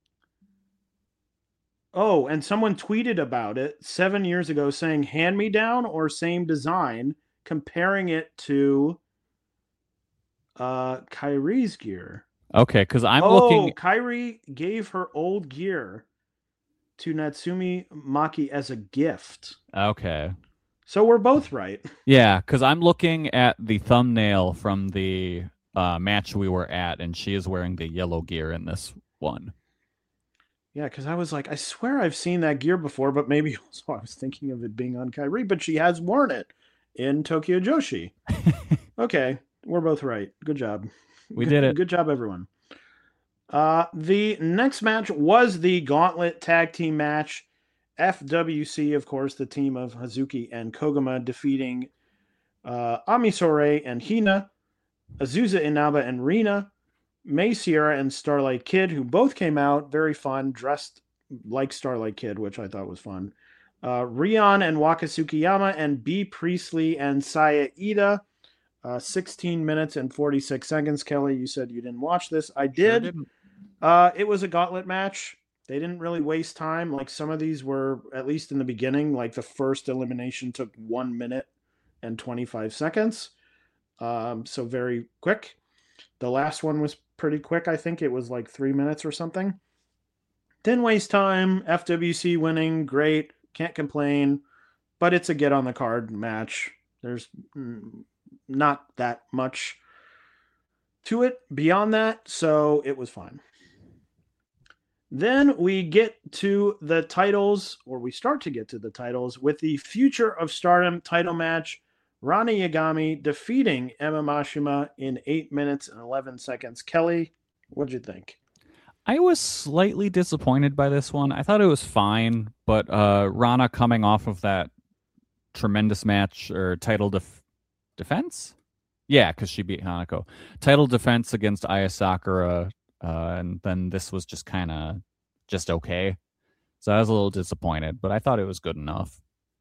Oh, and someone tweeted about it seven years ago saying hand me down or same design, comparing it to uh, Kairi's gear. Okay, because I'm oh, looking. Kairi gave her old gear to Natsumi Maki as a gift. Okay. So we're both right. Yeah, because I'm looking at the thumbnail from the uh, match we were at, and she is wearing the yellow gear in this one. Yeah, because I was like, I swear I've seen that gear before, but maybe also I was thinking of it being on Kairi, but she has worn it in Tokyo Joshi. Okay, we're both right. Good job. We good, did it. Good job, everyone. Uh, the next match was the Gauntlet Tag Team match. F W C, of course, the team of Hazuki and Koguma, defeating uh, Ami Sourei and Hina, Azusa Inaba and Rina, May Sierra and Starlight Kid, who both came out very fun, dressed like Starlight Kid, which I thought was fun. Uh, Rion and Waka Tsukiyama, and B. Priestley and Saya Ida. Uh, sixteen minutes and forty-six seconds. Kelly, you said you didn't watch this. I did. Sure didn't. Uh, it was a gauntlet match. They didn't really waste time. Like some of these were, at least in the beginning, like the first elimination took one minute and twenty-five seconds. Um, so very quick. The last one was pretty quick. I think it was like three minutes or something. Didn't waste time. F W C winning. Great. Can't complain. But it's a get on the card match. There's not that much to it beyond that. So it was fine. Then we get to the titles, or we start to get to the titles, with the Future of Stardom title match. Rana Yagami defeating Emma Mashima in eight minutes and eleven seconds. Kelly, what'd you think? I was slightly disappointed by this one. I thought it was fine, but uh, Rana coming off of that tremendous match or title def- defense? Yeah, because she beat Hanako. Title defense against Aya Sakura. Uh, and then this was just kind of just okay. So I was a little disappointed, but I thought it was good enough.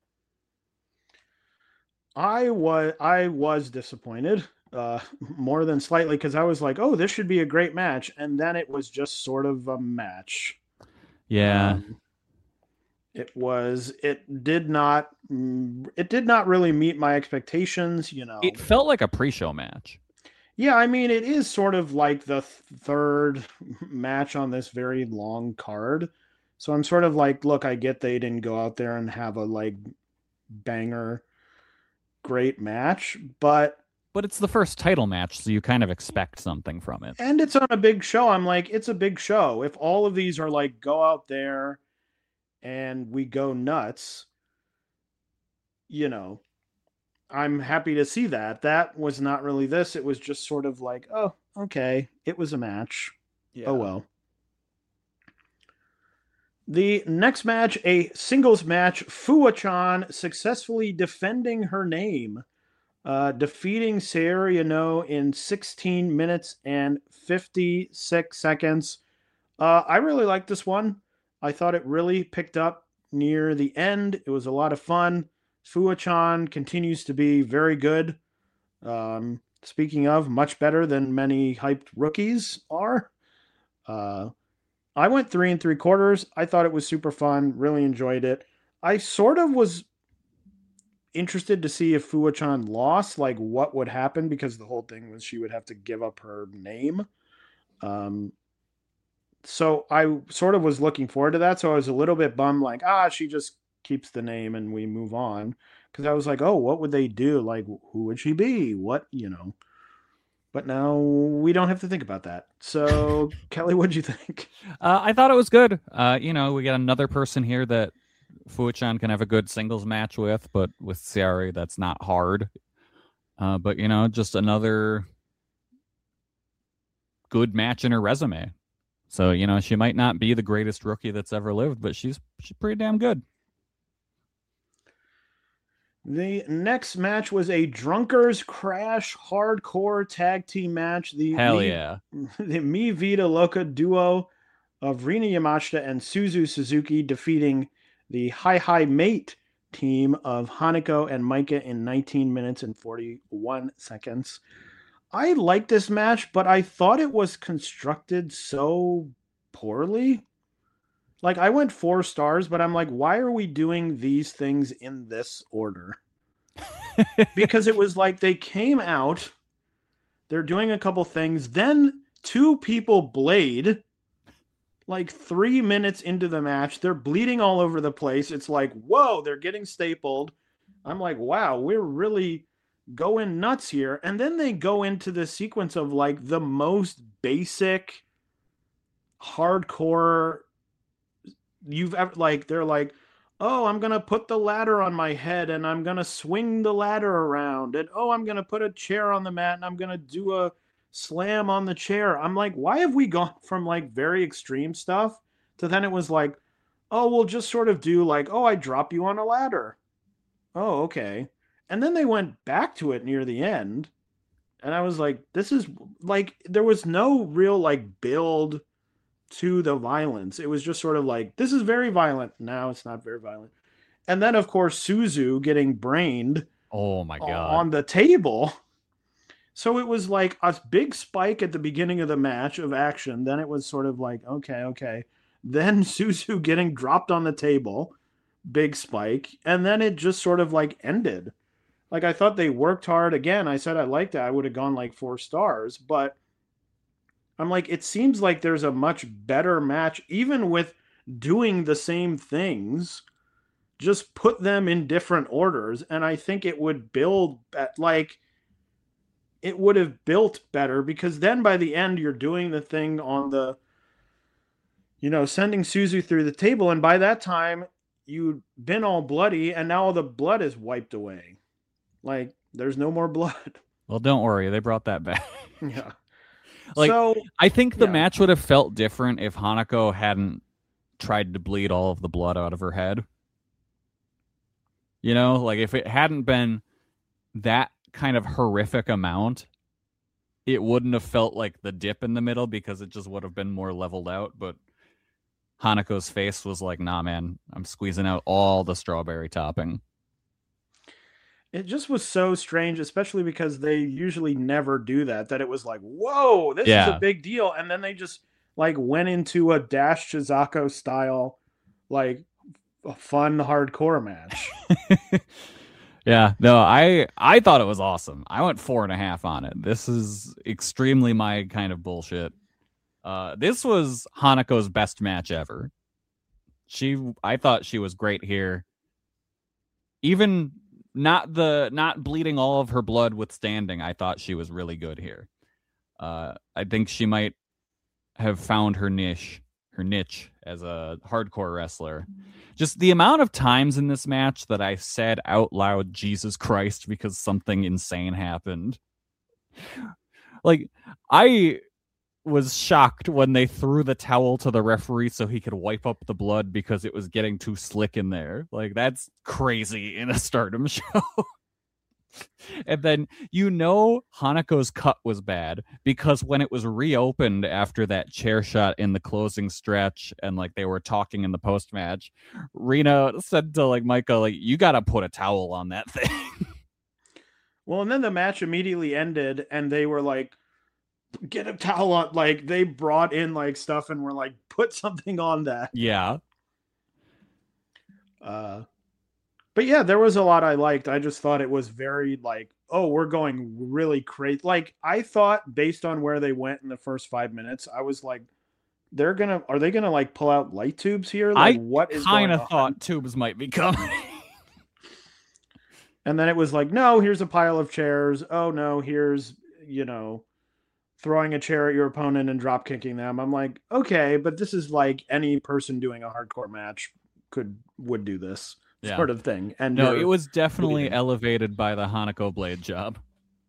I was I was disappointed, uh, more than slightly, because I was like, oh, this should be a great match. And then it was just sort of a match. Yeah. Um, it was, it did not, it did not really meet my expectations, you know. It felt like a pre-show match. Yeah, I mean, it is sort of like the third match on this very long card. So I'm sort of like, look, I get they didn't go out there and have a like banger, great match, but but it's the first title match, so you kind of expect something from it. And it's on a big show. I'm like, it's a big show. If all of these are like, go out there and we go nuts, you know, I'm happy to see that. That was not really this. It was just sort of like, oh, okay. It was a match. Yeah. Oh, well. The next match, a singles match, Fuwa-chan successfully defending her name, uh, defeating Sayuri Yano in sixteen minutes and fifty-six seconds. Uh, I really liked this one. I thought it really picked up near the end. It was a lot of fun. Fuwa-chan continues to be very good. Um, speaking of, much better than many hyped rookies are. Uh, I went three and three quarters. I thought it was super fun. Really enjoyed it. I sort of was interested to see if Fuwa-chan lost, like what would happen, because the whole thing was she would have to give up her name. Um, so I sort of was looking forward to that. So I was a little bit bummed, like, ah, she just keeps the name and we move on, because I was like, oh, what would they do? Like, who would she be? What, you know? But now we don't have to think about that. So, Kelly, what'd you think? Uh, I thought it was good. Uh, you know, we got another person here that Fuwa-chan can have a good singles match with, but with Sayuri, that's not hard. Uh, but, you know, just another good match in her resume. So, you know, she might not be the greatest rookie that's ever lived, but she's she's pretty damn good. The next match was a Drunkers Crash hardcore tag team match. The Hell Mi, yeah. The Mi Vida Loca duo of Rina Yamashita and Suzu Suzuki defeating the Hi Hi Mate team of Hanako and Maika in nineteen minutes and forty-one seconds. I liked this match, but I thought it was constructed so poorly. Like, I went four stars, but I'm like, why are we doing these things in this order? Because it was like they came out, they're doing a couple things, then two people blade, like three minutes into the match, they're bleeding all over the place. It's like, whoa, they're getting stapled. I'm like, wow, we're really going nuts here. And then they go into the sequence of like the most basic hardcore you've ever, like, they're like, oh, I'm going to put the ladder on my head and I'm going to swing the ladder around. And, oh, I'm going to put a chair on the mat and I'm going to do a slam on the chair. I'm like, why have we gone from like very extreme stuff to then it was like, oh, we'll just sort of do like, oh, I drop you on a ladder. Oh, okay. And then they went back to it near the end. And I was like, this is like, there was no real like build to the violence. It was just sort of like, this is very violent. Now it's not very violent. And then, of course, Suzu getting brained. Oh my God. On the table. So it was like a big spike at the beginning of the match of action. Then it was sort of like, okay, okay. Then Suzu getting dropped on the table. Big spike. And then it just sort of like ended. Like, I thought they worked hard. Again, I said I liked it. I would have gone like four stars. But I'm like, it seems like there's a much better match, even with doing the same things. Just put them in different orders. And I think it would build, like, it would have built better, because then by the end, you're doing the thing on the, you know, sending Suzu through the table. And by that time, you'd been all bloody, and now all the blood is wiped away. Like, there's no more blood. Well, don't worry. They brought that back. Yeah. Like, so, I think the yeah. match would have felt different if Hanako hadn't tried to bleed all of the blood out of her head. You know, like if it hadn't been that kind of horrific amount, it wouldn't have felt like the dip in the middle, because it just would have been more leveled out. But Hanako's face was like, nah, man, I'm squeezing out all the strawberry topping. It just was so strange, especially because they usually never do that, that it was like, whoa, this yeah. is a big deal. And then they just like went into a Dash Chizako style, like a fun hardcore match. Yeah, no, I I thought it was awesome. I went four and a half on it. This is extremely my kind of bullshit. Uh, this was Hanako's best match ever. She, I thought she was great here. Even not the not bleeding all of her blood withstanding, I thought she was really good here. Uh, I think she might have found her niche, her niche as a hardcore wrestler. Just the amount of times in this match that I said out loud, Jesus Christ, because something insane happened. Like, I was shocked when they threw the towel to the referee so he could wipe up the blood because it was getting too slick in there. Like, that's crazy in a Stardom show. And then, you know, Hanako's cut was bad because when it was reopened after that chair shot in the closing stretch and like they were talking in the post match, Rina said to like Maika, like, you got to put a towel on that thing. Well, and then the match immediately ended and they were like, get a towel on. Like, they brought in like stuff and were like, put something on that. Yeah. Uh, But yeah, there was a lot I liked. I just thought it was very like, oh, we're going really crazy. Like, I thought based on where they went in the first five minutes, I was like, they're going to, are they going to like pull out light tubes here? Like, I what is kind going of thought tubes might be coming. And then it was like, no, here's a pile of chairs. Oh no, here's, you know, throwing a chair at your opponent and drop kicking them. I'm like, okay, but this is like any person doing a hardcore match could, would do this. Yeah. Sort of thing. And no, it was definitely bleeding. elevated by the Hanako blade job.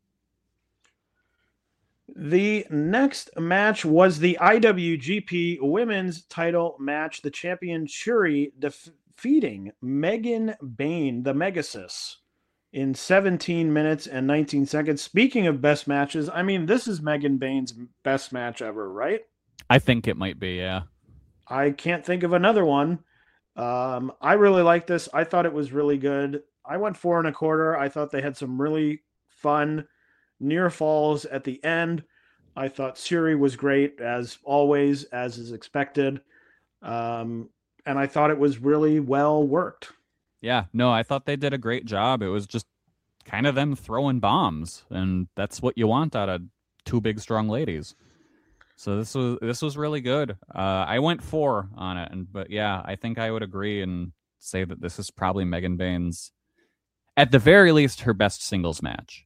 The next match was the I W G P Women's Title match. The champion Shuri defeating Megan Bain, the Megasis, in seventeen minutes and nineteen seconds. Speaking of best matches, I mean, this is Megan Bayne's best match ever, right? I think it might be, yeah. I can't think of another one. Um, I really like this. I thought it was really good. I went four and a quarter. I thought they had some really fun near falls at the end. I thought Siri was great, as always, as is expected. Um, and I thought it was really well worked. Yeah, no, I thought they did a great job. It was just kind of them throwing bombs, and that's what you want out of two big, strong ladies. So this was this was really good. Uh, I went four on it, and but yeah, I think I would agree and say that this is probably Megan Bayne's, at the very least, her best singles match.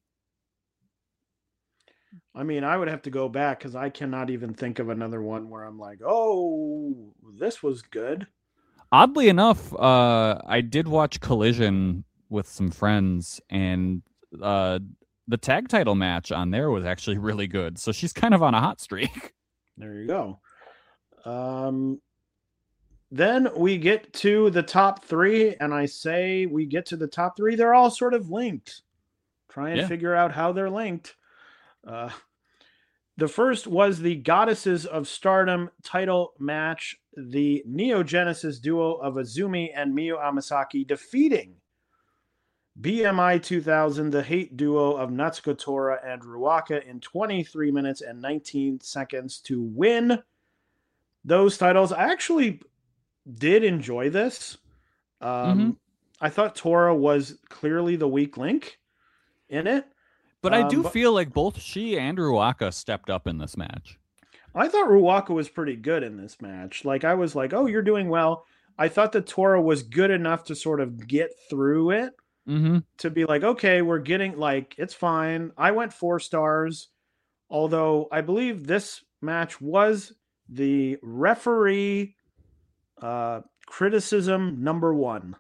I mean, I would have to go back because I cannot even think of another one where I'm like, oh, this was good. Oddly enough, uh, I did watch Collision with some friends, and uh, the tag title match on there was actually really good. So she's kind of on a hot streak. There you go. Um, then we get to the top three, and I say we get to the top three. They're all sort of linked. Try and Yeah. figure out how they're linked. Uh, the first was the Goddesses of Stardom title match. The Neo Genesis duo of Azumi and Miyu Amasaki defeating B M I two thousand, the hate duo of Natsuko Tora and Ruaka, in twenty-three minutes and nineteen seconds to win those titles. I actually did enjoy this. Um, mm-hmm. I thought Tora was clearly the weak link in it. But I um, do but feel like both she and Ruaka stepped up in this match. I thought Ruaka was pretty good in this match. Like, I was like, oh, you're doing well. I thought that Tora was good enough to sort of get through it. Mm-hmm. To be like, okay, we're getting, like, it's fine. I went four stars, although I believe this match was the referee uh, criticism number one.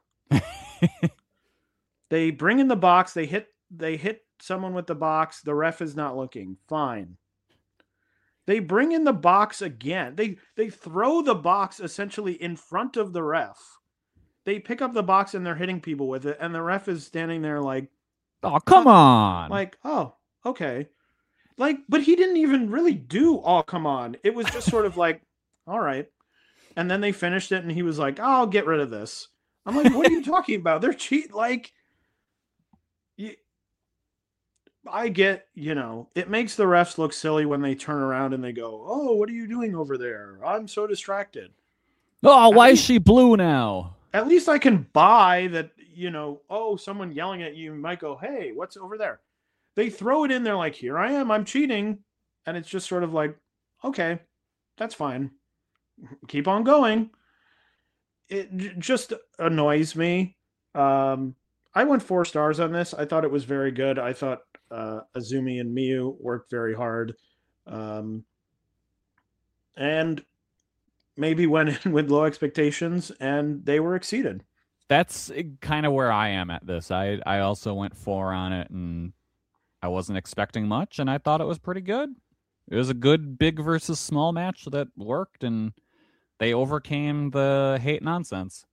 They bring in the box, they hit, they hit someone with the box, the ref is not looking. Fine. They bring in the box again. They they throw the box essentially in front of the ref. They pick up the box and they're hitting people with it, and the ref is standing there like, oh, come on. Like, oh, okay. Like, but he didn't even really do, oh, come on. It was just sort of like, all right. And then they finished it, and he was like, oh, I'll get rid of this. I'm like, what are you talking about? They're cheat. Like, you, I get, you know, it makes the refs look silly when they turn around and they go, oh, what are you doing over there? I'm so distracted. Oh, why At is she blue now? At least I can buy that, you know, oh, someone yelling at you might go, hey, what's over there? They throw it in there like, here I am, I'm cheating. And it's just sort of like, okay, that's fine. Keep on going. It j- just annoys me. Um, I went four stars on this. I thought it was very good. I thought uh, Azumi and Miyu worked very hard. Um, and maybe went in with low expectations, and they were exceeded. That's kind of where I am at this. I, I also went four on it, and I wasn't expecting much, and I thought it was pretty good. It was a good big versus small match that worked, and they overcame the hate nonsense.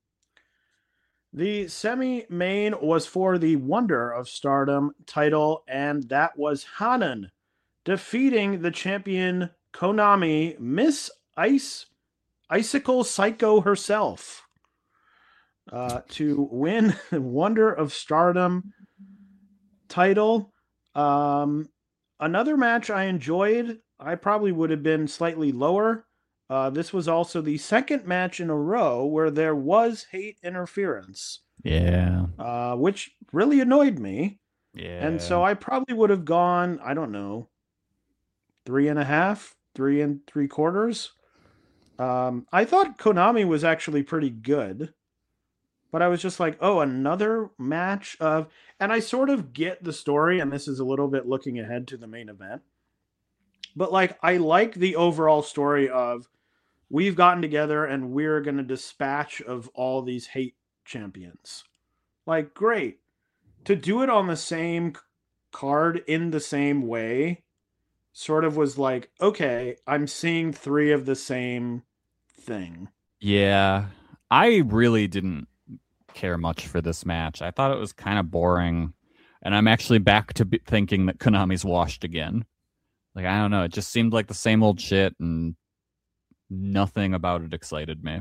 The semi-main was for the Wonder of Stardom title, and that was Hanan defeating the champion Konami, Miss Ice Icicle Psycho herself, uh, to win the Wonder of Stardom title. Um, another match I enjoyed. I probably would have been slightly lower. Uh, this was also the second match in a row where there was hate interference. Yeah. Uh, which really annoyed me. Yeah. And so I probably would have gone, I don't know, three and a half, three and three quarters. Um, I thought Konami was actually pretty good, but I was just like, oh, another match of, and I sort of get the story, and this is a little bit looking ahead to the main event, but like, I like the overall story of, we've gotten together and we're going to dispatch of all these hate champions. Like, great. To do it on the same card in the same way sort of was like, okay, I'm seeing three of the same thing. Yeah. I really didn't care much for this match. I thought it was kind of boring, and I'm actually back to be thinking that Konami's washed again. Like, I don't know. It just seemed like the same old shit, and nothing about it excited me.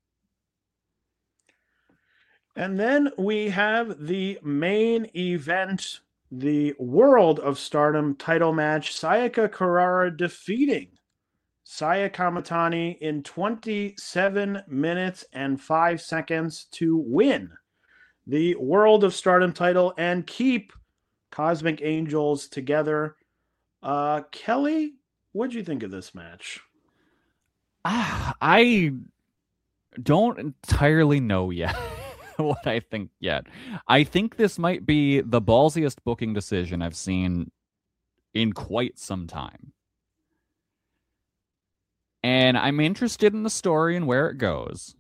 And then we have the main event, the World of Stardom title match, Sayaka Kurara defeating Saya Kamatani in twenty-seven minutes and five seconds to win the World of Stardom title and keep Cosmic Angels together. Uh, Kelly, what did you think of this match? Ah, I don't entirely know yet what I think yet. I think this might be the ballsiest booking decision I've seen in quite some time. And I'm interested in the story and where it goes.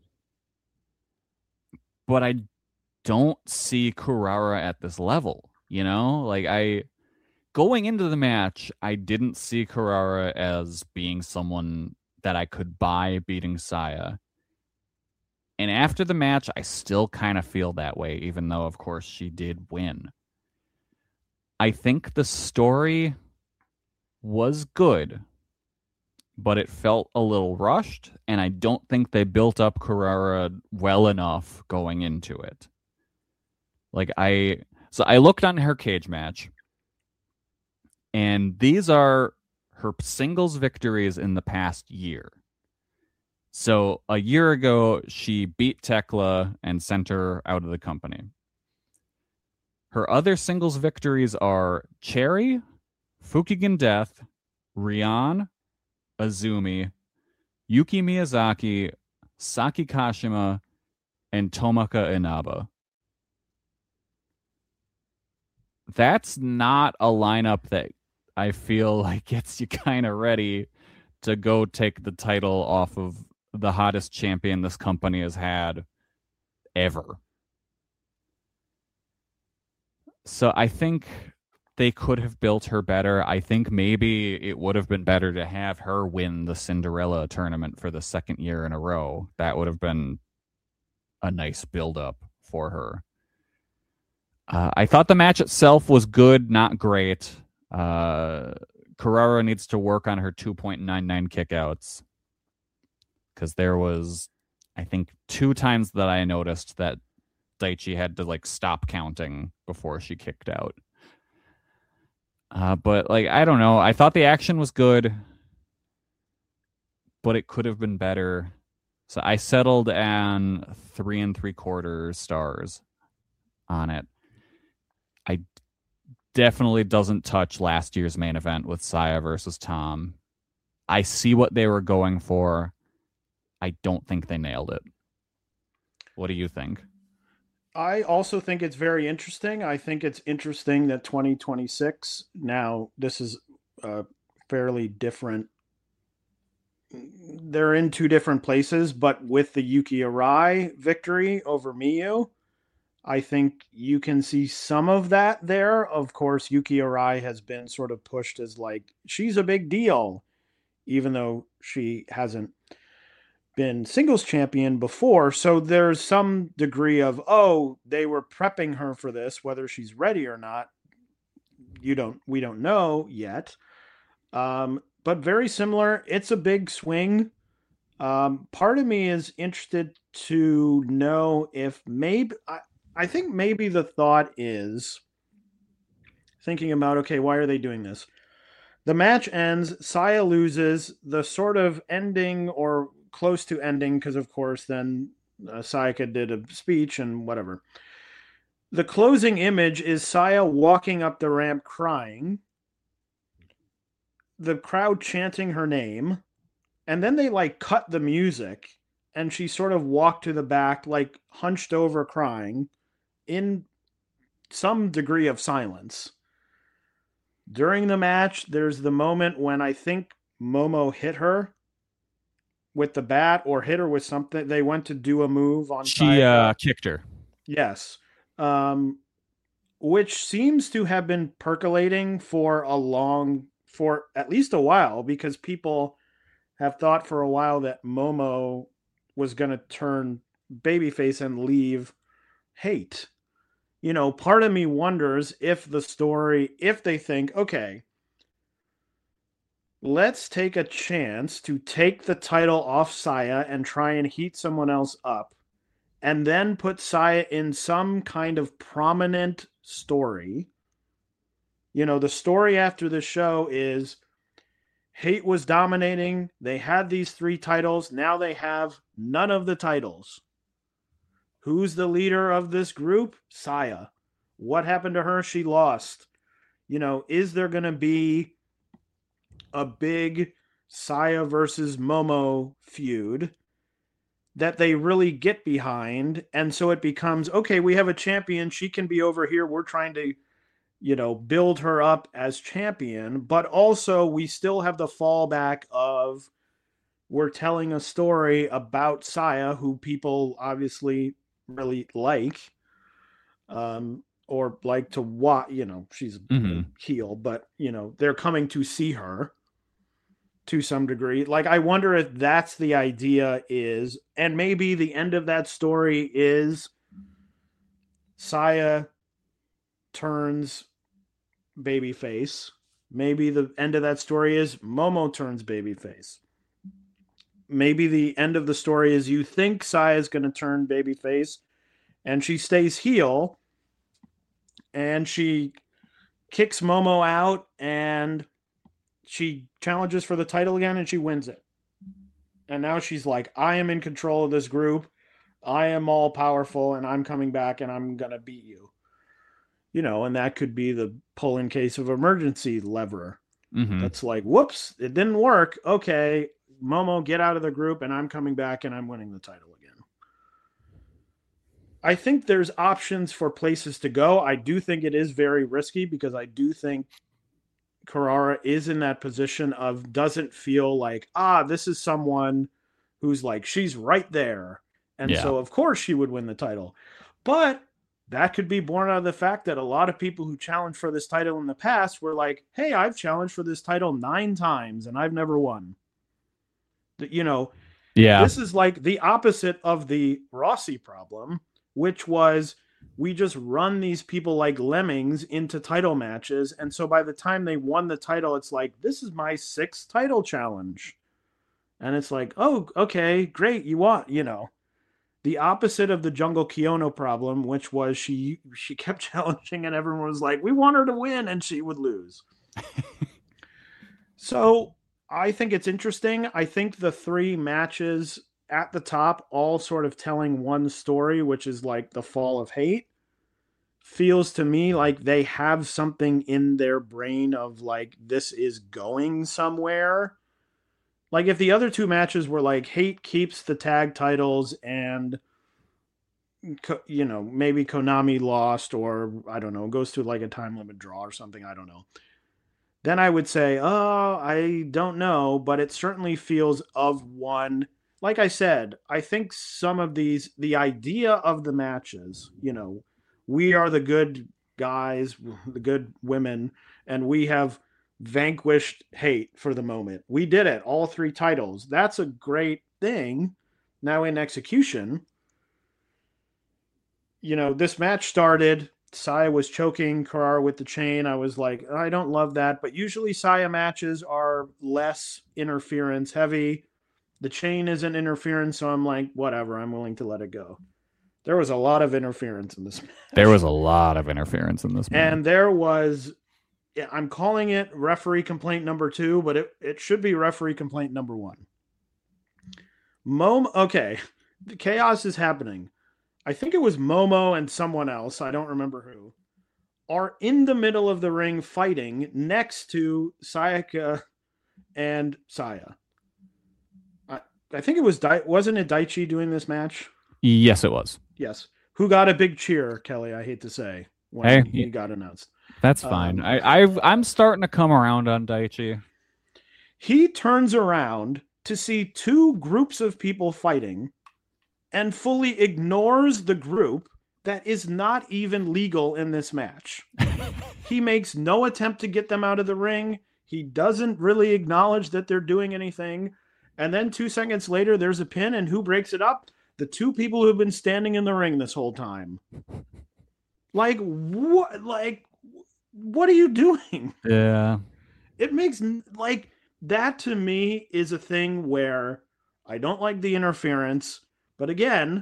But I don't see Kurara at this level, you know? Like, I... Going into the match, I didn't see Kurara as being someone that I could buy beating Saya. And after the match, I still kind of feel that way, even though, of course, she did win. I think the story was good, but it felt a little rushed, and I don't think they built up Kurara well enough going into it. Like, I... So I looked on her cage match, and these are her singles victories in the past year. So a year ago, she beat Tekla and sent her out of the company. Her other singles victories are Cherry, Fukigen Death, Rian, Azumi, Yuki Miyazaki, Saki Kashima, and Tomaka Inaba. That's not a lineup that I feel like gets you kind of ready to go take the title off of the hottest champion this company has had ever. So I think they could have built her better. I think maybe it would have been better to have her win the Cinderella tournament for the second year in a row. That would have been a nice build-up for her. Uh, I thought the match itself was good, not great. Uh, Kurara needs to work on her two point nine nine kickouts. Because there was, I think, two times that I noticed that Daichi had to, like, stop counting before she kicked out. Uh, but, like, I don't know. I thought the action was good, but it could have been better. So I settled on three and three quarter stars on it. I definitely doesn't touch last year's main event with Saya versus Tom. I see what they were going for. I don't think they nailed it. What do you think? I also think it's very interesting. I think it's interesting that twenty twenty-six, now this is uh, fairly different. They're in two different places, but with the Yuki Arai victory over Miyu, I think you can see some of that there. Of course, Yuki Arai has been sort of pushed as like, she's a big deal, even though she hasn't been singles champion before. So there's some degree of, oh, they were prepping her for this, whether she's ready or not. You don't, we don't know yet. Um, but very similar. It's a big swing. Um, part of me is interested to know if maybe, I, I think maybe the thought is thinking about, okay, why are they doing this? The match ends, Saya loses, the sort of ending or close to ending, because of course then uh, Sayaka did a speech and whatever. The closing image is Saya walking up the ramp crying, the crowd chanting her name, and then they like cut the music and she sort of walked to the back, like hunched over crying in some degree of silence. During the match, there's the moment when I think Momo hit her with the bat or hit her with something. They went to do a move on She uh, kicked her. Yes. Um, which seems to have been percolating for a long, for at least a while, because people have thought for a while that Momo was going to turn babyface and leave hate. You know, part of me wonders if the story, if they think, okay, let's take a chance to take the title off Saya and try and heat someone else up, and then put Saya in some kind of prominent story. You know, the story after the show is Hate was dominating. They had these three titles. Now they have none of the titles. Who's the leader of this group? Saya. What happened to her? She lost. You know, is there going to be a big Saya versus Momo feud that they really get behind? And so it becomes, okay, we have a champion. She can be over here. We're trying to, you know, build her up as champion. But also we still have the fallback of we're telling a story about Saya, who people obviously really like, um, or like to watch. You know, she's Mm-hmm. a heel, but, you know, they're coming to see her to some degree. Like, I wonder if that's the idea is, and maybe the end of that story is Saya turns babyface. Maybe the end of that story is Momo turns babyface. Maybe the end of the story is you think Saya is going to turn babyface and she stays heel and she kicks Momo out and she challenges for the title again and she wins it. And now she's like, I am in control of this group. I am all powerful and I'm coming back and I'm going to beat you. You know, and that could be the pull in case of emergency lever. Mm-hmm. That's like, whoops, it didn't work. Okay, Momo, get out of the group and I'm coming back and I'm winning the title again. I think there's options for places to go. I do think it is very risky because I do think Carrara is in that position of doesn't feel like, ah, this is someone who's like, she's right there. And Yeah. so, of course, she would win the title. But that could be born out of the fact that a lot of people who challenged for this title in the past were like, hey, I've challenged for this title nine times and I've never won. You know, Yeah. this is like the opposite of the Rossi problem, which was we just run these people like lemmings into title matches. And so by the time they won the title, it's like, this is my sixth title challenge. And it's like, oh, okay, great. You want, you know, the opposite of the Jungle Kiyono problem, which was she, she kept challenging and everyone was like, we want her to win and she would lose. So I think it's interesting. I think the three matches at the top, all sort of telling one story, which is like the fall of Hate, feels to me like they have something in their brain of like, this is going somewhere. Like if the other two matches were like Hate keeps the tag titles and, you know, maybe Konami lost or I don't know, goes to like a time limit draw or something. I don't know. Then I would say, oh, I don't know, but it certainly feels of one. Like I said, I think some of these, the idea of the matches, you know, we are the good guys, the good women, and we have vanquished Hate for the moment. We did it, all three titles. That's a great thing. Now in execution, you know, this match started, Saya was choking Carrara with the chain. I was like, I don't love that, but usually Saya matches are less interference heavy. The chain isn't interference, so I'm like, whatever, I'm willing to let it go. There was a lot of interference in this match. There was a lot of interference in this match. And there was, I'm calling it referee complaint number two, but it, it should be referee complaint number one. Momo, okay, the chaos is happening. I think it was Momo and someone else, I don't remember who, are in the middle of the ring fighting next to Sayaka and Saya. I, I think it was, Dai, wasn't it Daichi doing this match? Yes, it was. Yes. Who got a big cheer, Kelly, I hate to say, when Hey, he got announced. That's fine. Um, I, I've, I'm starting to come around on Daichi. He turns around to see two groups of people fighting and fully ignores the group that is not even legal in this match. He makes no attempt to get them out of the ring. He doesn't really acknowledge that they're doing anything. And then two seconds later, there's a pin, and who breaks it up? the two people who've been standing in the ring this whole time. Like, what? Like, what are you doing? Yeah. It makes, like, that to me is a thing where I don't like the interference, but again,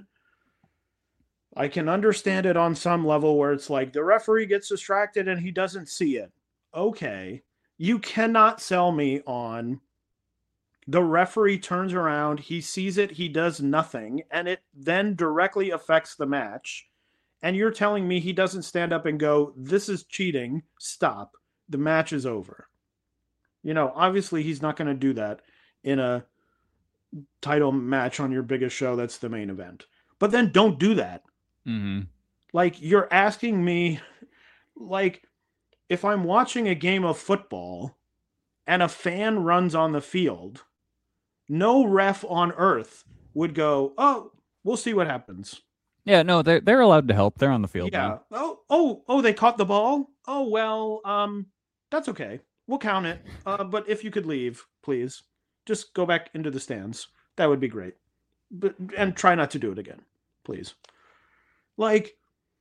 I can understand it on some level where it's like the referee gets distracted and he doesn't see it. Okay. You cannot sell me on the referee turns around, he sees it, he does nothing, and it then directly affects the match. And you're telling me he doesn't stand up and go, this is cheating, stop, the match is over. You know, obviously he's not going to do that in a title match on your biggest show that's the main event. But then don't do that. Mm-hmm. Like, you're asking me, like, if I'm watching a game of football and a fan runs on the field, no ref on earth would go, oh, we'll see what happens. Yeah, no, they're, they're allowed to help. They're on the field Yeah. now. Oh, oh, oh, they caught the ball? Oh, well, um, that's okay. We'll count it. Uh, but if you could leave, please, just go back into the stands. That would be great. But and try not to do it again, please. Like,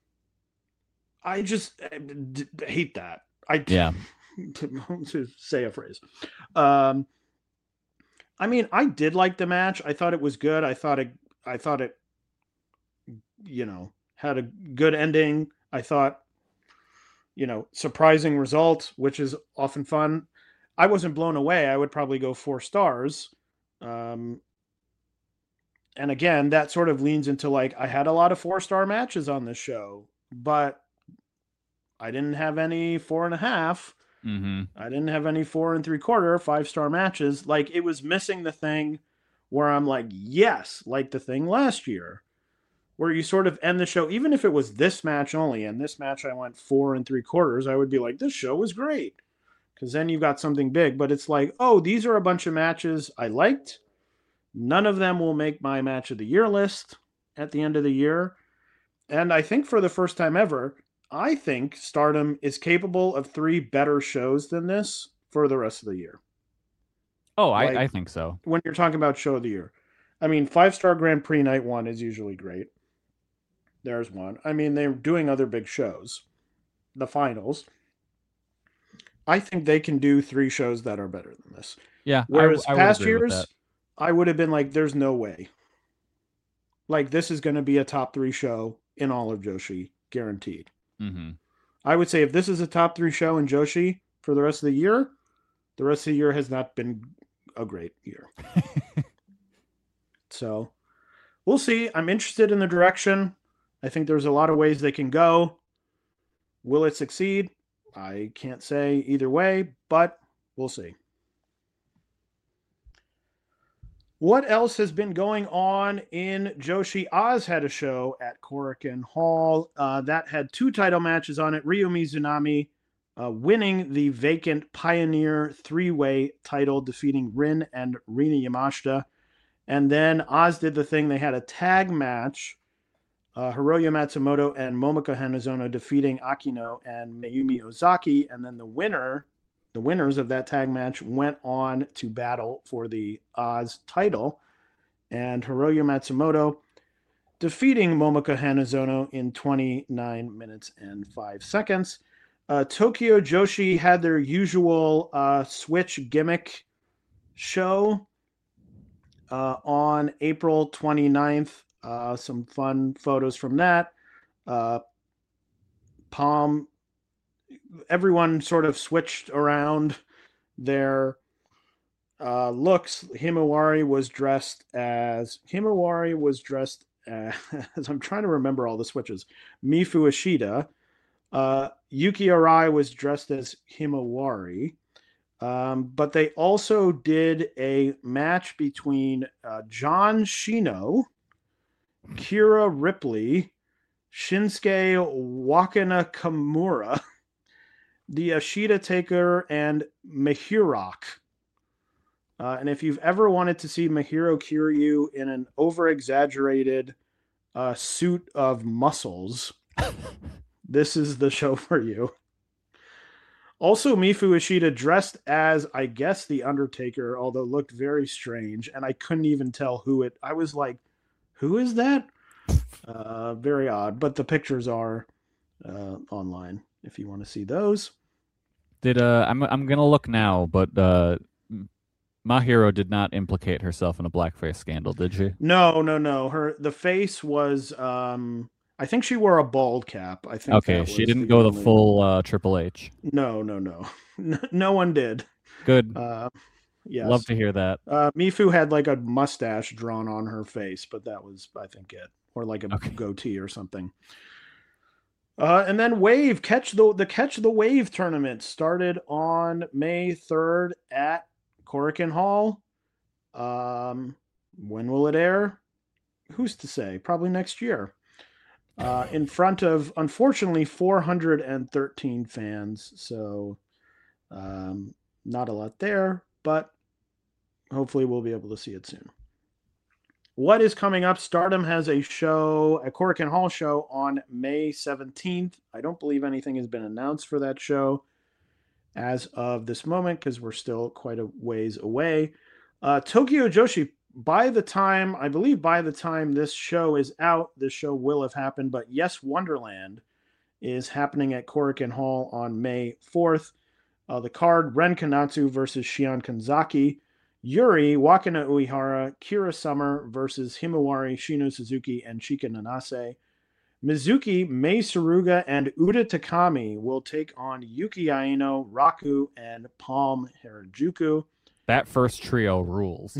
I just uh, d- hate that. I Yeah. to, to say a phrase. Um, I mean, I did like the match. I thought it was good. I thought it. I thought it. You know, had a good ending. I thought, you know, surprising result, which is often fun. I wasn't blown away. I would probably go four stars. Um, and again, that sort of leans into like, I had a lot of four star matches on this show, but I didn't have any four and a half. Mm-hmm. I didn't have any four and three quarter, five star matches. Like, it was missing the thing where I'm like, yes, like the thing last year, where you sort of end the show, even if it was this match only, and this match I went four and three quarters, I would be like, this show was great. Because then you've got something big, but it's like, oh, these are a bunch of matches I liked. None of them will make my match of the year list at the end of the year. And I think for the first time ever, I think Stardom is capable of three better shows than this for the rest of the year. Oh, Like, I, I think so. When you're talking about show of the year. I mean, five-star Grand Prix night one is usually great. There's one. I mean, they're doing other big shows. The finals. I think they can do three shows that are better than this. Yeah. Whereas I, I would past agree with years, that. I would have been like, there's no way. Like, this is going to be a top three show in all of Joshi, guaranteed. Mm-hmm. I would say if this is a top three show in Joshi for the rest of the year, the rest of the year has not been a great year. So we'll see. I'm interested in the direction. I think there's a lot of ways they can go. Will it succeed? I can't say either way, but we'll see. What else has been going on in Joshi? Oz had a show at Korakuen Hall uh, that had two title matches on it. Ryo Mizunami uh, winning the vacant Pioneer three-way title, defeating Rin and Rina Yamashita. And then Oz did the thing. They had a tag match. Uh, Hiroyo Matsumoto and Momoko Hanazono defeating Akino and Mayumi Ozaki. And then the winner, the winners of that tag match went on to battle for the Oz title. And Hiroyo Matsumoto defeating Momoko Hanazono in twenty-nine minutes and five seconds. Uh, Tokyo Joshi had their usual uh, Switch gimmick show uh, on April twenty-ninth. Uh, some fun photos from that. Uh, Palm, everyone sort of switched around their uh, looks. Himawari was dressed as Himawari was dressed as, as I'm trying to remember all the switches. Mifu Ishida. Uh, Yuki Arai was dressed as Himawari. Um, but they also did a match between uh, John Shino, Kira Ripley, Shinsuke Wakana Kamura, the Ashita Taker, and Mahirok. Uh, and if you've ever wanted to see Mahiro Kiryu in an over-exaggerated uh, suit of muscles, this is the show for you. Also, Mifu Ishida dressed as, I guess, the Undertaker, although looked very strange, and I couldn't even tell who it... I was like, who is that? Uh, very odd, but the pictures are uh, online if you want to see those. Did uh, I'm I'm gonna look now, but uh, Mahiro did not implicate herself in a blackface scandal, did she? No, no, no. Her the face was. Um, I think she wore a bald cap. I think. Okay, that she was didn't the go only... the full uh, Triple H. No, no, no, no one did. Good. Uh, yes. Love to hear that. Uh, Mifu had like a mustache drawn on her face, but that was, I think, it, or like a Okay. goatee or something. Uh, and then Wave catch the the Catch the Wave tournament started on May third at Korakuen Hall. Um, when will it air? Who's to say? Probably next year. Uh, in front of, unfortunately, four hundred thirteen fans. So um, not a lot there, but hopefully we'll be able to see it soon. What is coming up? Stardom has a show, a Korakuen Hall show on May seventeenth. I don't believe anything has been announced for that show as of this moment because we're still quite a ways away. Uh, Tokyo Joshi, by the time, I believe by the time this show is out, this show will have happened, but Yes Wonderland is happening at Korakuen Hall on May fourth. Uh, the card, Ren Kanatsu versus Shion Kanzaki. Yuri, Wakana Uehara, Kira Summer versus Himawari, Shino Suzuki, and Chika Nanase. Mizuki, Mei Suruga, and Uda Takami will take on Yuki Aino, Raku, and Palm Harajuku. That first trio rules.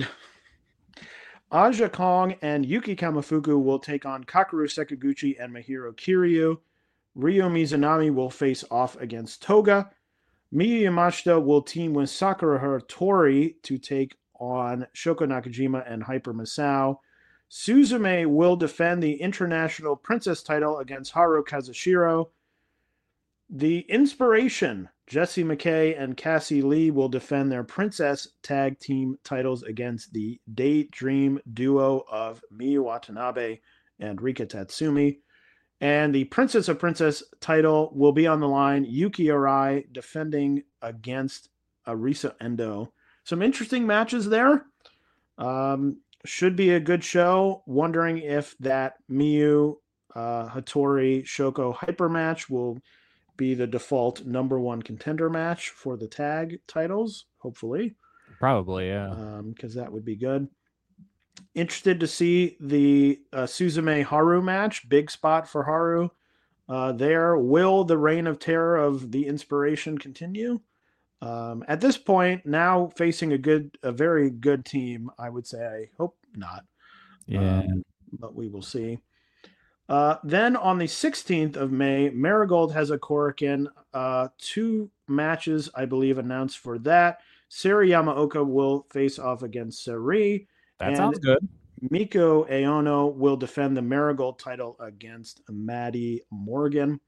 Aja Kong and Yuki Kamafuku will take on Kakeru Sekiguchi and Mahiro Kiryu. Ryo Mizunami will face off against Toga. Miyu Yamashita will team with Sakura Hattori to take on Shoko Nakajima and Hyper Masao. Suzume will defend the International Princess title against Haru Kazushiro. The Inspiration, Jessie McKay and Cassie Lee, will defend their Princess tag team titles against the Daydream duo of Miyu Watanabe and Rika Tatsumi. And the Princess of Princess title will be on the line. Yuki Arai defending against Arisa Endo. Some interesting matches there. Um, should be a good show. Wondering if that Miyu, uh, Hattori, Shoko Hyper match will be the default number one contender match for the tag titles, hopefully. Probably, yeah. Because um, that would be good. Interested to see the uh, Suzume Haru match. Big spot for Haru uh, there. Will the reign of terror of the Inspiration continue? Um, at this point, now facing a good, a very good team, I would say. I hope not. Yeah. Um, but we will see. Uh, then on the sixteenth of May, Marigold has a Korakuen. Uh, two matches, I believe, announced for that. Sari Yamaoka will face off against Sari. That and sounds good. Miko Aono will defend the Marigold title against Maddie Morgan.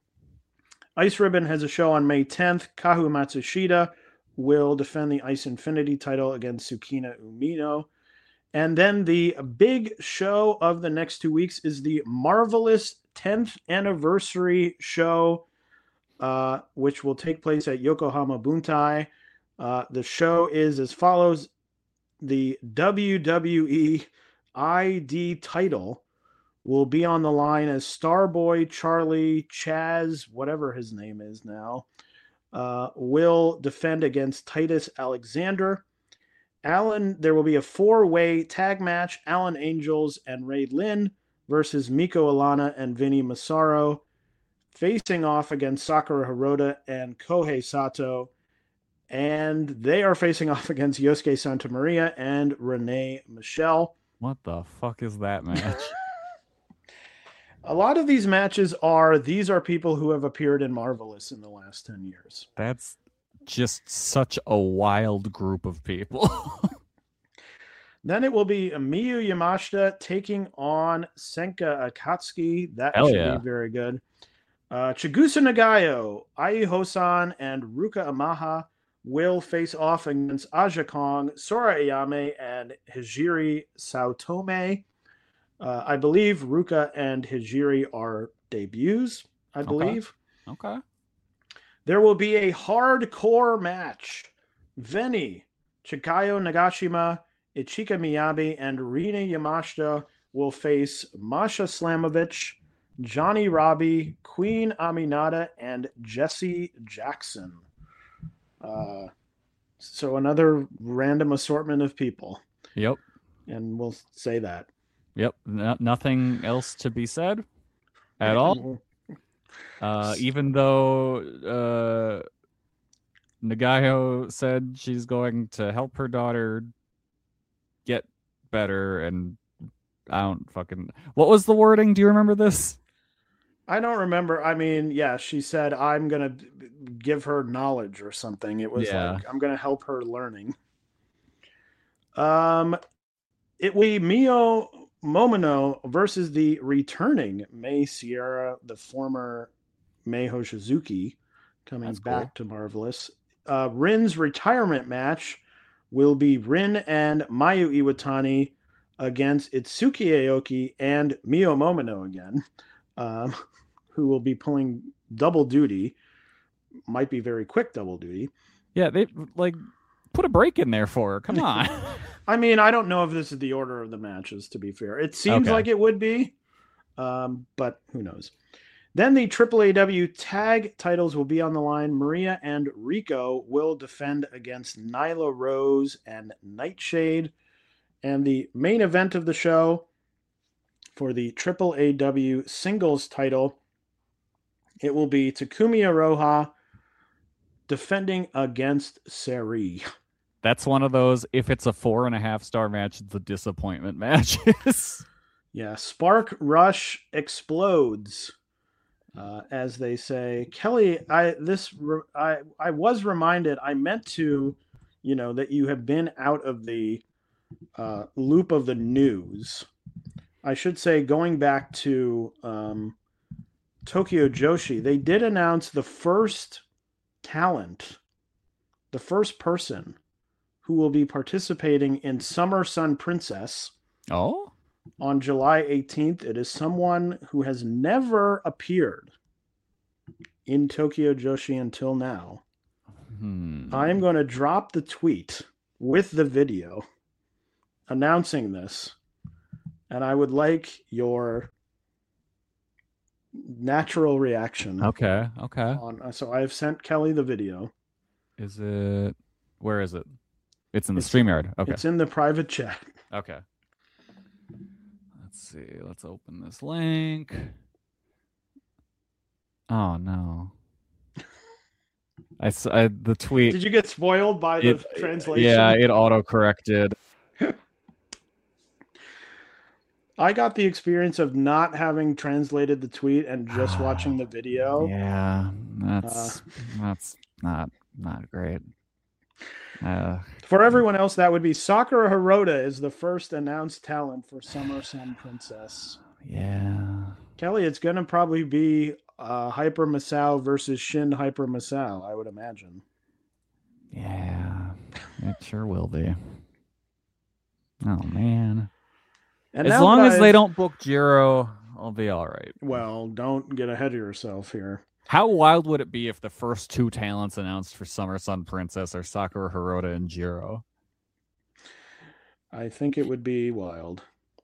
Ice Ribbon has a show on May tenth. Kahu Matsushita will defend the Ice Infinity title against Tsukina Umino. And then the big show of the next two weeks is the Marvelous tenth Anniversary show, uh, which will take place at Yokohama Buntai. Uh, the show is as follows. The W W E I D title will be on the line as Starboy Charlie Chaz, whatever his name is now, uh, will defend against Titus Alexander. Alan, there will be a four-way tag match. Alan Angels and Ray Lynn versus Miko Alana and Vinny Massaro, facing off against Sakura Hirota and Kohei Sato. And they are facing off against Yosuke Santa Maria and Renee Michelle. What the fuck is that match? A lot of these matches are, these are people who have appeared in Marvelous in the last ten years. That's just such a wild group of people. Then it will be Miyu Yamashita taking on Senka Akatsuki. That Hell should yeah. be very good. Uh, Chigusa Nagayo, Ai Hosan, and Ruka Amaha will face off against Aja Kong, Sora Ayame, and Hijiri Saotome. Uh, I believe Ruka and Hijiri are debuts, I believe. Okay. okay. There will be a hardcore match. Veni, Chikayo Nagashima, Ichika Miyabi, and Rina Yamashita will face Masha Slamovich, Johnny Robbie, Queen Aminata, and Jesse Jackson. Uh, so another random assortment of people. Yep. And we'll say that. Yep. No, nothing else to be said at all. Uh, even though uh, Nagayo said she's going to help her daughter get better, and I don't fucking... What was the wording? Do you remember this? I don't remember. I mean, yeah, she said, I'm going to give her knowledge or something. It was Yeah. like, I'm going to help her learning. Um, it will be Mio Momono versus the returning Mei Sierra, the former Mei Hoshizuki, coming That's back cool. to Marvelous. Uh, Rin's retirement match will be Rin and Mayu Iwatani against Itsuki Aoki and Mio Momono again, um, who will be pulling double duty. Might be very quick double duty. Yeah, they like put a break in there for her. Come on. I mean, I don't know if this is the order of the matches, to be fair. It seems Okay. like it would be, um, but who knows. Then the Triple A W tag titles will be on the line. Maria and Rico will defend against Nyla Rose and Nightshade. And the main event of the show for the Triple A W singles title, it will be Takumi Aroha defending against Seri. That's one of those, if it's a four and a half star match, it's a disappointment matches. Yeah, Spark Rush explodes. Uh, as they say, Kelly, I this I I was reminded. I meant to, you know, that you have been out of the uh, loop of the news. I should say, going back to um, Tokyo Joshi, they did announce the first talent, the first person who will be participating in Summer Sun Princess. Oh? On July eighteenth. It is someone who has never appeared in Tokyo Joshi until now. Hmm. I am going to drop the tweet with the video announcing this, and I would like your natural reaction. Okay, okay. On, so I have sent Kelly the video. Is it... Where is it? It's in the It's- StreamYard. Okay. It's in the private chat. Okay. Let's see. Let's open this link. Oh no. I, s- I- the tweet. Did you get spoiled by the it- translation? Yeah, it auto corrected. I got the experience of not having translated the tweet and just watching the video. Yeah, Uh, that's that's not not great. Uh, For everyone else, that would be Sakura Hirota is the first announced talent for Summer Sun Princess. yeah. Kelly, it's going to probably be uh, Hyper Masao versus Shin Hyper Masao, I would imagine. Yeah, it sure will be. Oh man! And as now long that as I've- they don't book Jiro, I'll be all right. Well, don't get ahead of yourself here. How wild would it be if the first two talents announced for Summer Sun Princess are Sakura Hirota and Jiro? I think it would be wild.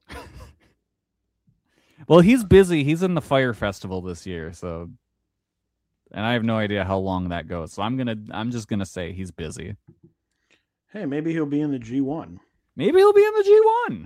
Well, he's busy. He's in the Fire Festival this year, so, and I have no idea how long that goes. So I'm gonna, I'm just gonna say he's busy. Hey, maybe he'll be in the G one. Maybe he'll be in the G one.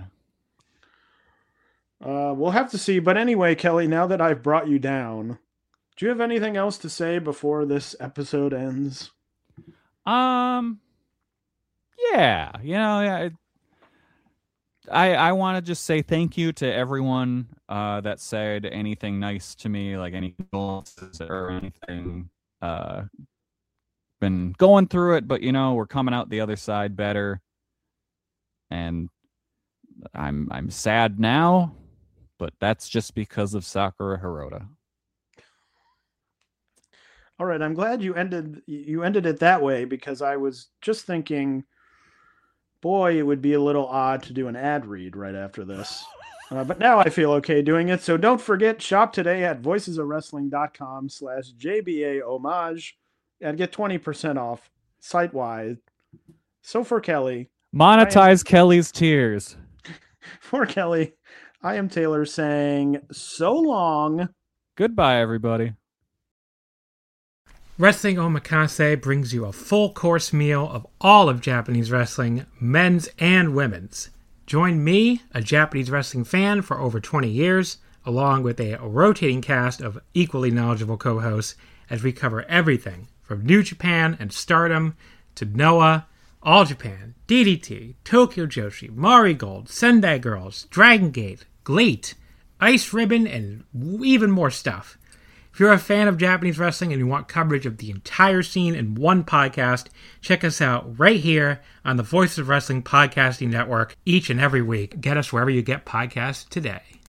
Uh, we'll have to see. But anyway, Kelly, now that I've brought you down, do you have anything else to say before this episode ends? Um, yeah, you know, yeah. It, I I want to just say thank you to everyone uh, that said anything nice to me, like any condolences or anything. Uh, been going through it, but you know, we're coming out the other side better. And I'm I'm sad now, but that's just because of Sakura Hirota. All right, I'm glad you ended you ended it that way, because I was just thinking, boy, it would be a little odd to do an ad read right after this. Uh, but now I feel okay doing it. So don't forget, shop today at voicesofwrestling.com slash JBA homage and get twenty percent off site-wide. So for Kelly, Monetize Kelly's tears. for Kelly, I am Taylor saying so long. Goodbye, everybody. Wrestling Omakase brings you a full course meal of all of Japanese wrestling, men's and women's. Join me, a Japanese wrestling fan for over twenty years, along with a rotating cast of equally knowledgeable co-hosts as we cover everything from New Japan and Stardom to Noah, All Japan, D D T, Tokyo Joshi, Mari Gold, Sendai Girls, Dragon Gate, GLEAT, Ice Ribbon, and even more stuff. If you're a fan of Japanese wrestling and you want coverage of the entire scene in one podcast, check us out right here on the Voices of Wrestling Podcasting Network each and every week. Get us wherever you get podcasts today.